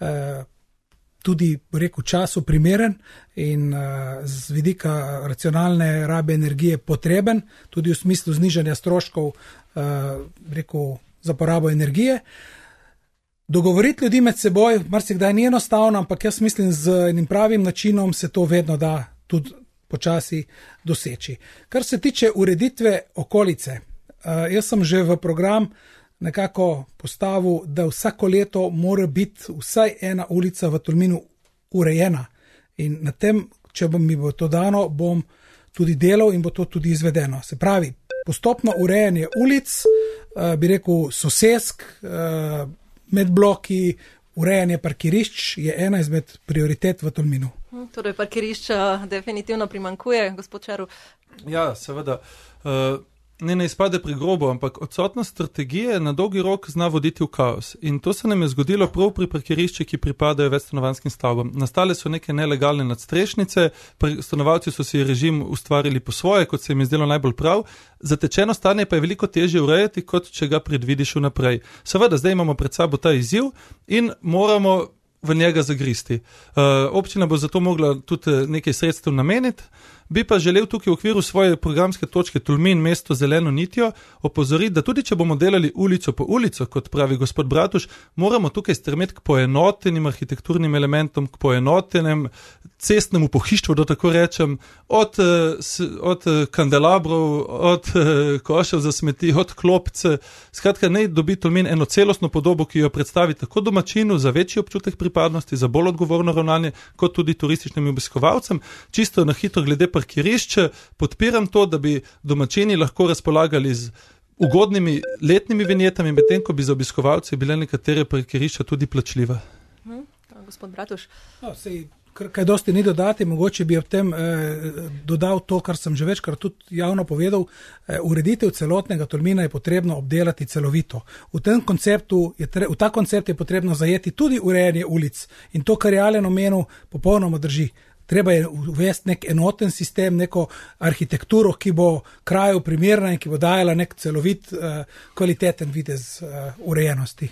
tudi rekel času primeren in z vidika racionalne rabe energije potreben, tudi v smislu znižanja stroškov rekel za porabo energije. Dogovoriti ljudi med seboj, marsikdaj ni enostavno, ampak jaz mislim, z enim pravim načinom se to vedno da tudi počasi doseči. Kar se tiče ureditve okolice, jaz sem že v program nekako postavil, da vsako leto mora biti vsaj ena ulica v Tolminu urejena. In na tem, če bom mi bo to dano, bom tudi delal in bo to tudi izvedeno. Se pravi, postopno urejanje ulic, uh, bi rekel sosesk, uh, med bloki, urejanje parkirišč je ena izmed prioritet v Tolminu. Torej, parkirišča definitivno primankuje, gospod Čeru. Ja, seveda. Uh, ne ne izpade pri grobo, ampak odsotnost strategije na dolgi rok zna voditi v kaos. In to se nam je zgodilo prav pri parkiriščih, ki pripadajo večstanovanjskim stavbam. Nastale so neke nelegalne nadstrešnice, stanovalci so si režim ustvarili po svoje, kot se jim je zdelo najbolj prav. Zatečeno stanje pa je veliko težje urejati, kot če ga predvidiš vnaprej. Seveda, zdaj imamo pred sabo ta izziv in moramo v njega zagristi. Uh, občina bo zato mogla tudi nekaj sredstev nameniti. Bi pa želel tukaj v okviru svoje programske točke Tolmin mesto zeleno nitjo opozoriti, da tudi če bomo delali ulico po ulico, kot pravi gospod Bratuš, moramo tukaj stremeti k poenotenim arhitekturnim elementom, k poenotenem cestnemu pohištvu, da tako rečem, od, od kandelabrov, od košev za smeti, od klopce. Skratka, naj dobi Tolmin eno celostno podobo, ki jo predstavi tako domačinu za večji občutek pripadnosti, za bolj odgovorno ravnanje, kot tudi turističnim obiskovalcem. Čisto na hitro glede parkirišče, podpiram to, da bi domačini lahko razpolagali z ugodnimi letnimi vinjetami, medtem ko bi za obiskovalce bile nekatere parkirišča tudi plačljiva. Hmm, gospod Bratuš. No, sej, kaj dosti ni dodati, mogoče bi ob tem eh, dodal to, kar sem že večkrat tudi javno povedal, eh, ureditev celotnega Tolmina je potrebno obdelati celovito. V tem konceptu je tre, v ta koncept je potrebno zajeti tudi urejanje ulic in to, kar je Alen omenil, popolnoma drži. Treba je uvesti nek enoten sistem, neko arhitekturo, ki bo kraju primerna in ki bo dajala nek celovit, uh, kvaliteten videz uh, urejenosti.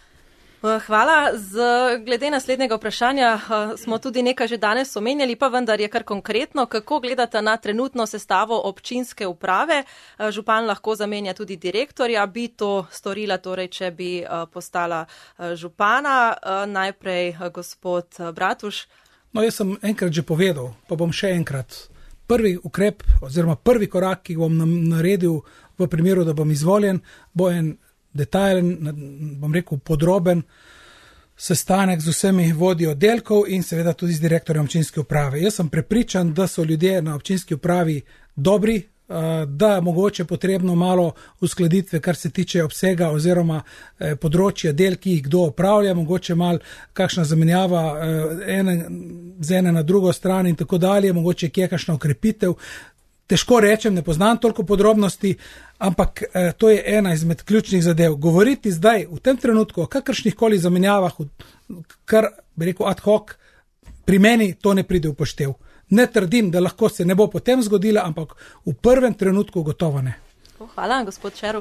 Hvala. Z, glede naslednjega vprašanja uh, smo tudi nekaj že danes omenjali, pa vendar je kar konkretno, kako gledate na trenutno sestavo občinske uprave. Uh, župan lahko zamenja tudi direktorja, bi to storila, torej, če bi uh, postala uh, župana. Uh, najprej uh, gospod uh, Bratuš. No, jaz sem enkrat že povedal, pa bom še enkrat. Prvi ukrep oziroma prvi korak, ki bom naredil v primeru, da bom izvoljen, bo en detajlen, bom rekel, podroben sestanek z vsemi vodji oddelkov in seveda tudi z direktorjem občinske uprave. Jaz sem prepričan, da so ljudje na občinski upravi dobri, da mogoče potrebno malo uskladitve, kar se tiče obsega oziroma področja del, ki jih kdo opravlja, mogoče malo kakšna zamenjava ene, z ene na drugo stran in tako dalje, mogoče kje kakšna okrepitev. Težko rečem, ne poznam toliko podrobnosti, ampak to je ena izmed ključnih zadev. Govoriti zdaj, v tem trenutku, o kakršnih koli zamenjavah, kar bi rekel ad hoc, pri meni to ne pride v poštev. Ne trdim, da lahko se ne bo potem zgodila, ampak v prvem trenutku gotovo ne. Hvala, gospod Čeru.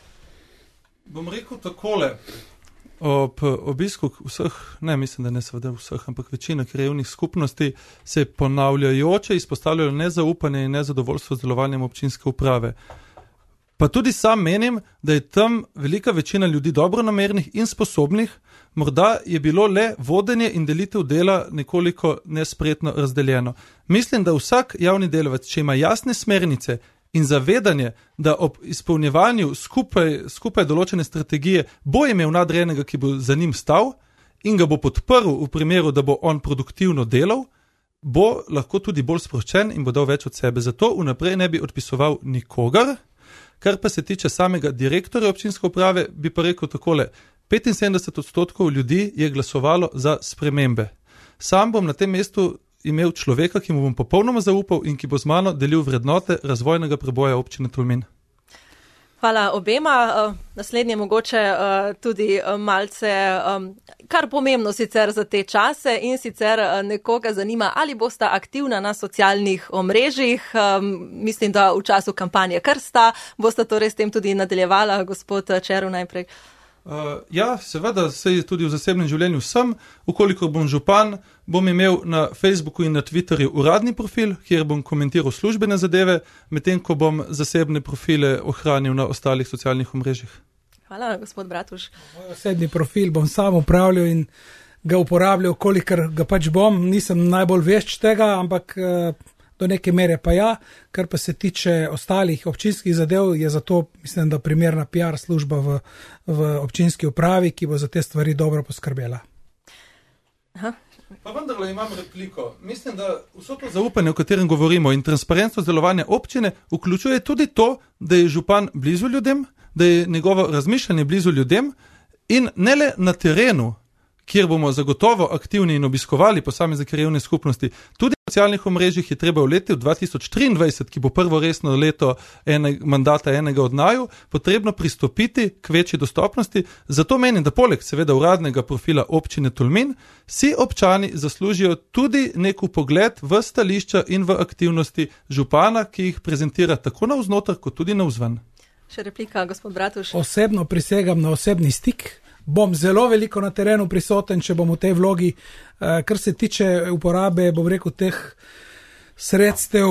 Bom rekel takole, ob obisku vseh, ne mislim, da ne seveda vseh, ampak večina krajevnih skupnosti se ponavljajoče izpostavljajo nezaupanje in nezadovoljstvo z delovanjem občinske uprave. Pa tudi sam menim, da je tam velika večina ljudi dobronamernih in sposobnih, morda je bilo le vodenje in delitev dela nekoliko nespretno razdeljeno. Mislim, da vsak javni delavec, če ima jasne smernice in zavedanje, da ob izpolnjevanju skupaj, skupaj določene strategije bo imel nadrejenega, ki bo za njim stal in ga bo podprl v primeru, da bo on produktivno delal, bo lahko tudi bolj sproščen in bo dal več od sebe. Zato vnaprej ne bi odpisoval nikogar. Kar pa se tiče samega direktorja občinske uprave, bi pa rekel takole, petinsedemdeset odstotkov ljudi je glasovalo za spremembe. Sam bom na tem mestu imel človeka, ki mu bom popolnoma zaupal in ki bo z mano delil vrednote razvojnega preboja občine Tolmin. Hvala obema. Naslednje mogoče tudi malce, kar pomembno sicer za te čase in sicer nekoga zanima, ali bosta aktivna na socialnih omrežjih. Mislim, da v času kampanje kar sta. Bosta torej s tem tudi nadaljevala, gospod Čeru najprej. Uh, ja, seveda, sej tudi v zasebnem življenju sem. Ukolikor bom župan, bom imel na Facebooku in na Twitterju uradni profil, kjer bom komentiral službene zadeve, medtem ko bom zasebne profile ohranil na ostalih socialnih omrežjih. Hvala, gospod Bratuš. Moj osebni profil bom sam upravljal in ga uporabljal, kolikor ga pač bom. Nisem najbolj vešč tega, ampak uh, do neke mere pa ja. Kar pa se tiče ostalih občinskih zadev, je zato, mislim, da primerna P R služba v, v občinski upravi, ki bo za te stvari dobro poskrbela. Aha. Pa vendarle imam repliko. Mislim, da vso to zaupanje, o katerem govorimo, in transparentnost delovanja občine vključuje tudi to, da je župan blizu ljudem, da je njegovo razmišljanje blizu ljudem in ne le na terenu, kjer bomo zagotovo aktivni in obiskovali posamezne krajevne skupnosti. Tudi na socialnih omrežjih je treba v letu dva tisoč triindvajset, ki bo prvo resno leto ene, mandata enega od naju, potrebno pristopiti k večji dostopnosti. Zato menim, da poleg seveda uradnega profila občine Tolmin, si občani zaslužijo tudi nek pogled v stališča in v aktivnosti župana, ki jih prezentira tako navznoter, kot tudi navzven. Še replika, gospod Bratuš. Osebno prisegam na osebni stik. Bom zelo veliko na terenu prisoten, če bom v tej vlogi, kar se tiče uporabe, bom rekel, teh sredstev,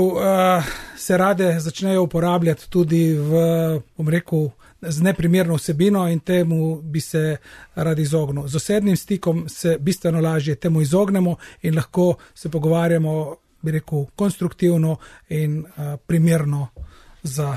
se rade začnejo uporabljati tudi v, bom rekel, z neprimerno vsebino in temu bi se radi izognil. Z osebnim stikom se bistveno lažje temu izognemo in lahko se pogovarjamo, bi rekel, konstruktivno in primerno za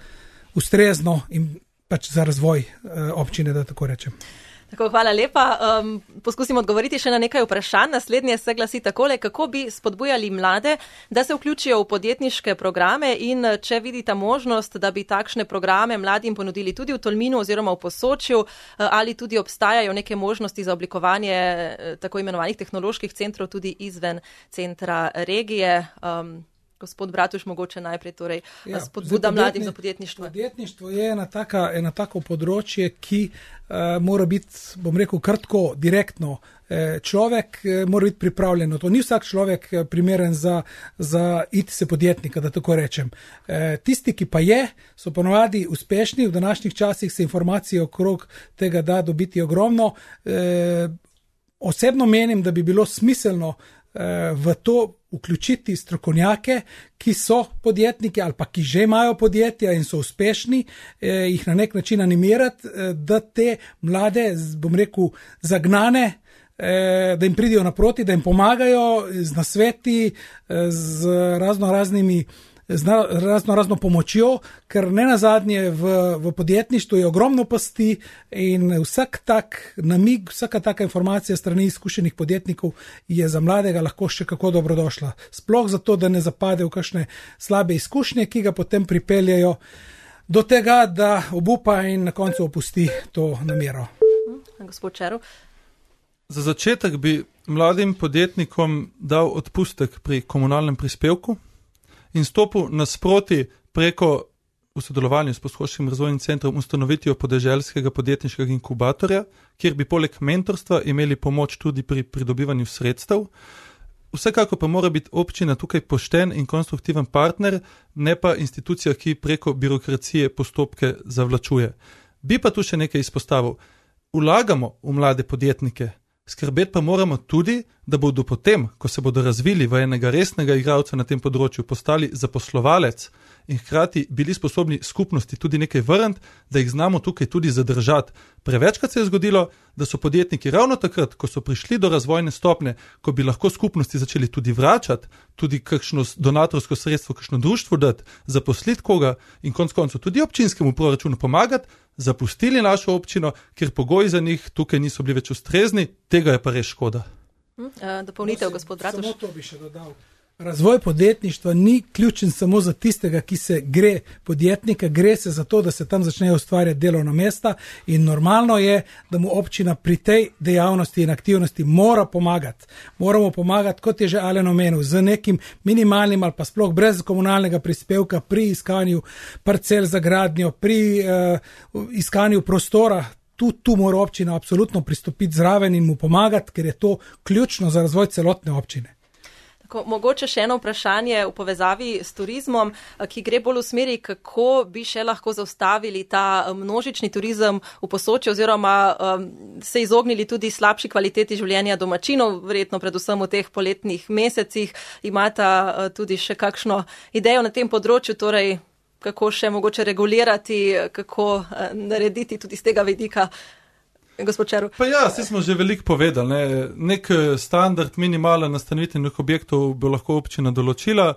ustrezno in pač za razvoj občine, da tako rečem. Tako, hvala lepa. Um, poskusim odgovoriti še na nekaj vprašanj. Naslednje se glasi takole, kako bi spodbujali mlade, da se vključijo v podjetniške programe in če vidite možnost, da bi takšne programe mladim ponudili tudi v Tolminu oziroma v Posočju, ali tudi obstajajo neke možnosti za oblikovanje tako imenovanih tehnoloških centrov tudi izven centra regije. Um, Gospod Bratuš, mogoče najprej torej ja, spodbuda mladim za podjetništvo. Podjetništvo je ena, taka, ena tako področje, ki uh, mora biti, bom rekel, kratko, direktno. Uh, človek uh, mora biti pripravljen. To ni vsak človek uh, primeren za, za iti se podjetnika, da tako rečem. Uh, tisti, ki pa je, so ponovadi uspešni. V današnjih časih se informacije okrog tega da dobiti ogromno. Uh, osebno menim, da bi bilo smiselno uh, v to vključiti strokovnjake, ki so podjetniki ali pa ki že imajo podjetja in so uspešni, eh, jih na nek način animirati, eh, da te mlade, bom rekel, zagnane, eh, da jim pridijo naproti, da jim pomagajo z nasveti, eh, z razno raznimi z razno razno pomočjo, ker ne nazadnje v, v podjetništvu je ogromno pasti in vsak tak namig, vsaka taka informacija strani izkušenih podjetnikov je za mladega lahko še kako dobrodošla. Sploh zato, da ne zapade v kakšne slabe izkušnje, ki ga potem pripeljajo do tega, da obupa in na koncu opusti to namero. Gospod Červ. Za začetek bi mladim podjetnikom dal odpustek pri komunalnem prispevku in stopil nasproti preko v sodelovanju s Posočskim razvojnim centrom ustanovitvijo podeželskega podjetniškega inkubatorja, kjer bi poleg mentorstva imeli pomoč tudi pri pridobivanju sredstev. Vsekako pa mora biti občina tukaj pošten in konstruktiven partner, ne pa institucija, ki preko birokracije postopke zavlačuje. Bi pa tu še nekaj izpostavil. Vlagamo v mlade podjetnike, skrbeti pa moramo tudi, da bodo potem, ko se bodo razvili v enega resnega igralca na tem področju, postali zaposlovalec in hkrati bili sposobni skupnosti tudi nekaj vrniti, da jih znamo tukaj tudi zadržati. Prevečkrat se je zgodilo, da so podjetniki ravno takrat, ko so prišli do razvojne stopne, ko bi lahko skupnosti začeli tudi vračati, tudi kakšno donatorsko sredstvo, kakšno društvo dati, zaposliti koga in konec koncev tudi občinskemu proračunu pomagati, zapustili našo občino, ker pogoji za njih tukaj niso bili več ustrezni, tega je pa res škoda. Hmm, uh, dopolnitev, gospod Bratuš. Samo to bi še dodal. Razvoj podjetništva ni ključen samo za tistega, ki se gre podjetnika, gre se za to, da se tam začnejo ustvarjati delovna mesta in normalno je, da mu občina pri tej dejavnosti in aktivnosti mora pomagati. Moramo pomagati, kot je že Alen omenil, z nekim minimalnim ali pa sploh brez komunalnega prispevka pri iskanju parcel za gradnjo, pri uh, iskanju prostora. Tu, tu mora občina absolutno pristopiti zraven in mu pomagati, ker je to ključno za razvoj celotne občine. Tako, mogoče še eno vprašanje v povezavi s turizmom, ki gre bolj v smeri, kako bi še lahko zaustavili ta množični turizem v Posočju oziroma um, se izognili tudi slabši kvaliteti življenja domačinov, verjetno predvsem v teh poletnih mesecih. Imata uh, tudi še kakšno idejo na tem področju, torej kako še mogoče regulirati, kako uh, narediti tudi z tega vidika. Gospod Červ. Pa ja, vsi smo že veliko povedali. Ne? Nek standard minimalen nastanitvenih objektov bi lahko občina določila.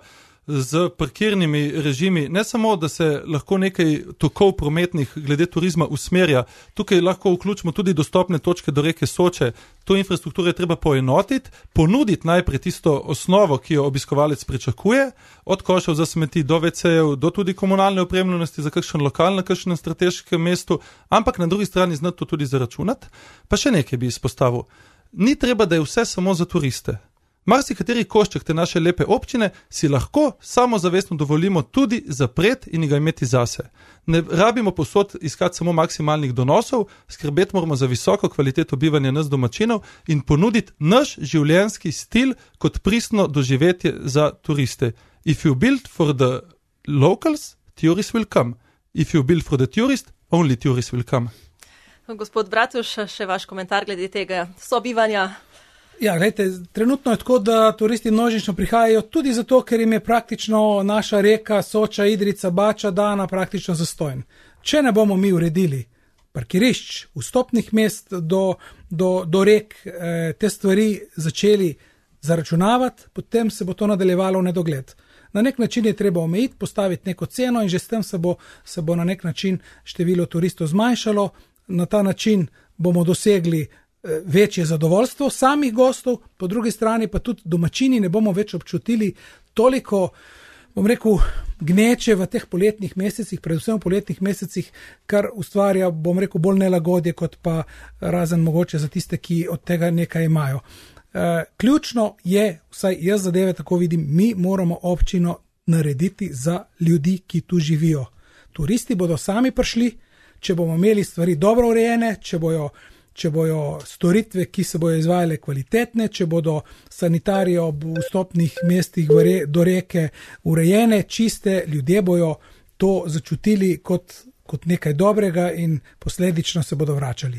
z parkirnimi režimi, ne samo, da se lahko nekaj tokov prometnih glede turizma usmerja, tukaj lahko vključimo tudi dostopne točke do reke Soče. To infrastrukturo je treba poenotiti, ponuditi najprej tisto osnovo, ki jo obiskovalec pričakuje, od košev za smeti do vecejev, do tudi komunalne opremljenosti za kakšen lokal na kakšnem strateškem mestu, ampak na drugi strani znati to tudi zaračunati. Pa še nekaj bi izpostavil. Ni treba, da je vse samo za turiste. Marsikateri košček te naše lepe občine si lahko samozavestno dovolimo tudi zapreti in ga imeti zase. Ne rabimo posod iskati samo maksimalnih donosov, skrbeti moramo za visoko kvaliteto bivanja nas domačinov in ponuditi naš življenjski stil kot pristno doživetje za turiste. If you build for the locals, tourists will come. If you build for the tourist, only tourists will come. Gospod Bratuš, še vaš komentar glede tega sobivanja. Ja, gledajte, trenutno je tako, da turisti množično prihajajo tudi zato, ker jim je praktično naša reka Soča, Idrijca, Bača dana praktično zastojn. Če ne bomo mi uredili parkirišč, vstopnih mest do, do, do rek, eh, te stvari začeli zaračunavati, potem se bo to nadaljevalo v nedogled. Na nek način je treba omejiti, postaviti neko ceno in že s tem se bo, se bo na nek način število turistov zmanjšalo. Na ta način bomo dosegli večje zadovoljstvo samih gostov, po drugi strani pa tudi domačini ne bomo več občutili toliko, bom rekel, gneče v teh poletnih mesecih, predvsem v poletnih mesecih, kar ustvarja, bom rekel, bolj nelagodje, kot pa razen mogoče za tiste, ki od tega nekaj imajo. E, ključno je, vsaj jaz zadeve tako vidim, mi moramo občino narediti za ljudi, ki tu živijo. Turisti bodo sami prišli, če bomo imeli stvari dobro urejene, če bojo če bojo storitve, ki se bojo izvajale kvalitetne, če bodo sanitarije ob vstopnih mestih do reke urejene, čiste, ljudje bojo to začutili kot, kot nekaj dobrega in posledično se bodo vračali.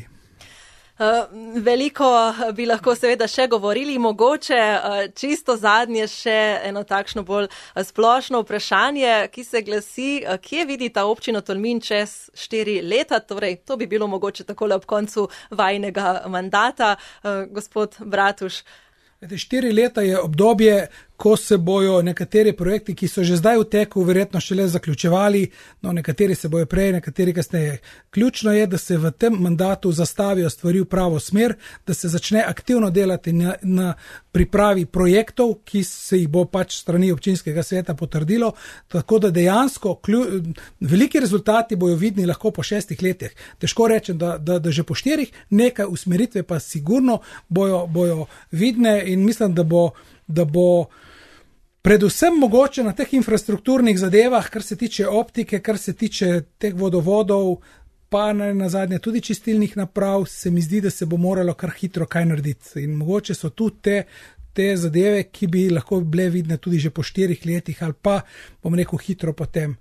Uh, veliko bi lahko seveda še govorili, mogoče uh, čisto zadnje še eno takšno bolj splošno vprašanje, ki se glasi, uh, kje vidi ta občina Tolmin čez štiri leta, torej to bi bilo mogoče takole ob koncu vajnega mandata. Uh, gospod Bratuš. Štiri leta je obdobje, ko se bojo nekateri projekti, ki so že zdaj v teku, verjetno šele zaključevali, no nekateri se bojo prej, nekateri kasneje. Ključno je, da se v tem mandatu zastavijo stvari v pravo smer, da se začne aktivno delati na, na pripravi projektov, ki se jih bo pač strani občinskega sveta potrdilo, tako da dejansko klju, veliki rezultati bojo vidni lahko po šestih letih. Težko rečem, da, da, da že po štirih, nekaj usmeritve pa sigurno bojo, bojo vidne in mislim, da bo, da bo predvsem mogoče na teh infrastrukturnih zadevah, kar se tiče optike, kar se tiče teh vodovodov, pa na zadnje tudi čistilnih naprav, se mi zdi, da se bo moralo kar hitro kaj narediti. In mogoče so tu te, te zadeve, ki bi lahko bile vidne tudi že po štirih letih ali pa, bom rekel, hitro potem.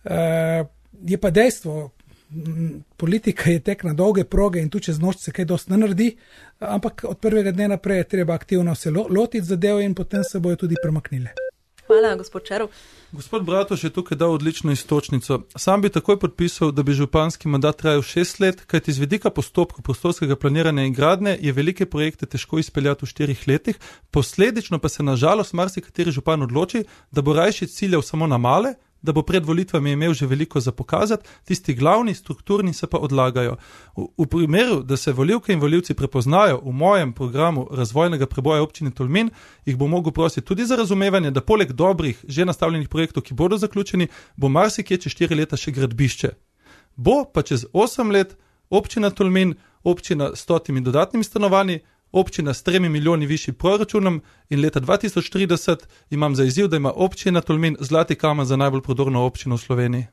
E, je pa dejstvo, politika je tek na dolge proge in tu čez noč se kaj dosti ne naredi, ampak od prvega dne naprej je treba aktivno se lotiti zadev in potem se bojo tudi premaknile. Hvala, gospod Červ. Gospod Bratuš je tukaj dal odlično istočnico. Sam bi takoj podpisal, da bi županski mandat trajal šest let, kajti z vidika postopka prostorskega planiranja in gradnje je velike projekte težko izpeljati v štirih letih, posledično pa se na žalost marsikateri župan odloči, da bo rajši ciljal samo na male, da bo pred volitvami imel že veliko za pokazati, tisti glavni, strukturni se pa odlagajo. V, v primeru, da se volivke in volivci prepoznajo v mojem programu razvojnega preboja občine Tolmin, jih bo mogel prositi tudi za razumevanje, da poleg dobrih, že nastavljenih projektov, ki bodo zaključeni, bo marsikje čez štiri leta še gradbišče. Bo pa čez osem let občina Tolmin, občina s stotimi dodatnimi stanovanji, občina s tremi milijoni višjim proračunom in leta dva tisoč trideset imam za izziv, da ima občina Tolmin zlati kamen za najbolj prodorno občino v Sloveniji.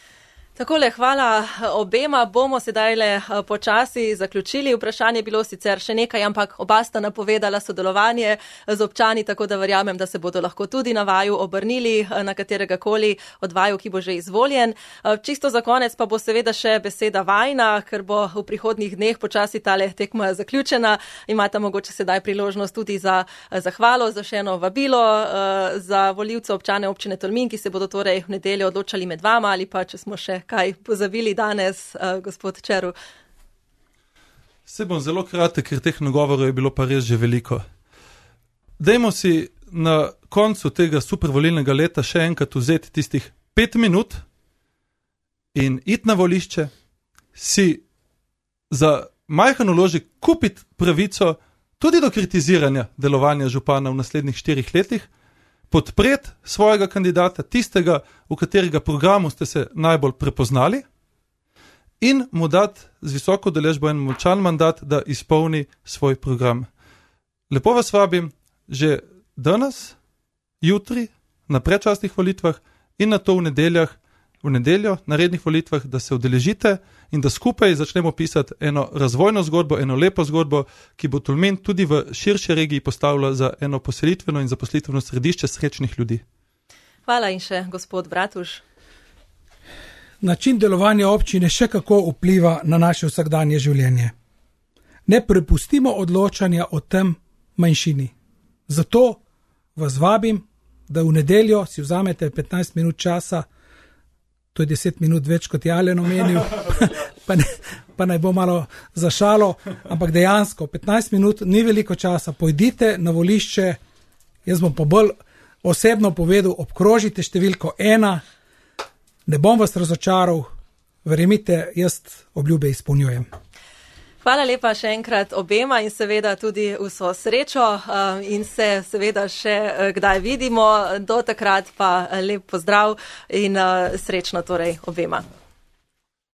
Takole, hvala obema. Bomo sedaj le počasi zaključili. Vprašanje je bilo sicer še nekaj, ampak oba sta napovedala sodelovanje z občani, tako da verjamem, da se bodo lahko tudi na vaju obrnili na katerega koli od vaju, ki bo že izvoljen. Čisto za konec pa bo seveda še beseda vajna, ker bo v prihodnjih dneh počasi tale tekma zaključena. Imate mogoče sedaj priložnost tudi za zahvalo, za še eno vabilo za volivce občane občine Tolmin, ki se bodo torej v nedeljo odločali med vama ali pa, če smo še kaj pozabili danes, uh, gospod Červ? Se bom zelo kratek, ker teh nagovorov je bilo pa res že veliko. Dajmo si na koncu tega supervolilnega leta še enkrat vzeti tistih pet minut in iti na volišče, si za majhen vložek kupiti pravico tudi do kritiziranja delovanja župana v naslednjih štirih letih, podpreti svojega kandidata, tistega, v katerega programu ste se najbolj prepoznali, in mu dati z visoko udeležbo en močan mandat, da izpolni svoj program. Lepo vas vabim že danes, jutri, na predčasnih volitvah in na to v nedeljah, v nedeljo, na rednih volitvah, da se udeležite in da skupaj začnemo pisati eno razvojno zgodbo, eno lepo zgodbo, ki bo Tolmin tudi v širši regiji postavila za eno poselitveno in zaposlitveno središče srečnih ljudi. Hvala in še gospod Bratuš. Način delovanja občine še kako vpliva na naše vsakdanje življenje. Ne prepustimo odločanja o tem manjšini. Zato vas vabim, da v nedeljo si vzamete petnajst minut časa, to je deset minut več, kot je Alen omenil, pa, ne, pa naj bo malo za šalo, ampak dejansko petnajst minut ni veliko časa, pojdite na volišče, jaz bom pa bolj osebno povedal, obkrožite številko ena, ne bom vas razočaral, verjemite, jaz obljube izpolnjujem. Hvala lepa še enkrat obema in seveda tudi vso srečo in se seveda še kdaj vidimo. Do takrat pa lep pozdrav in srečno torej obema.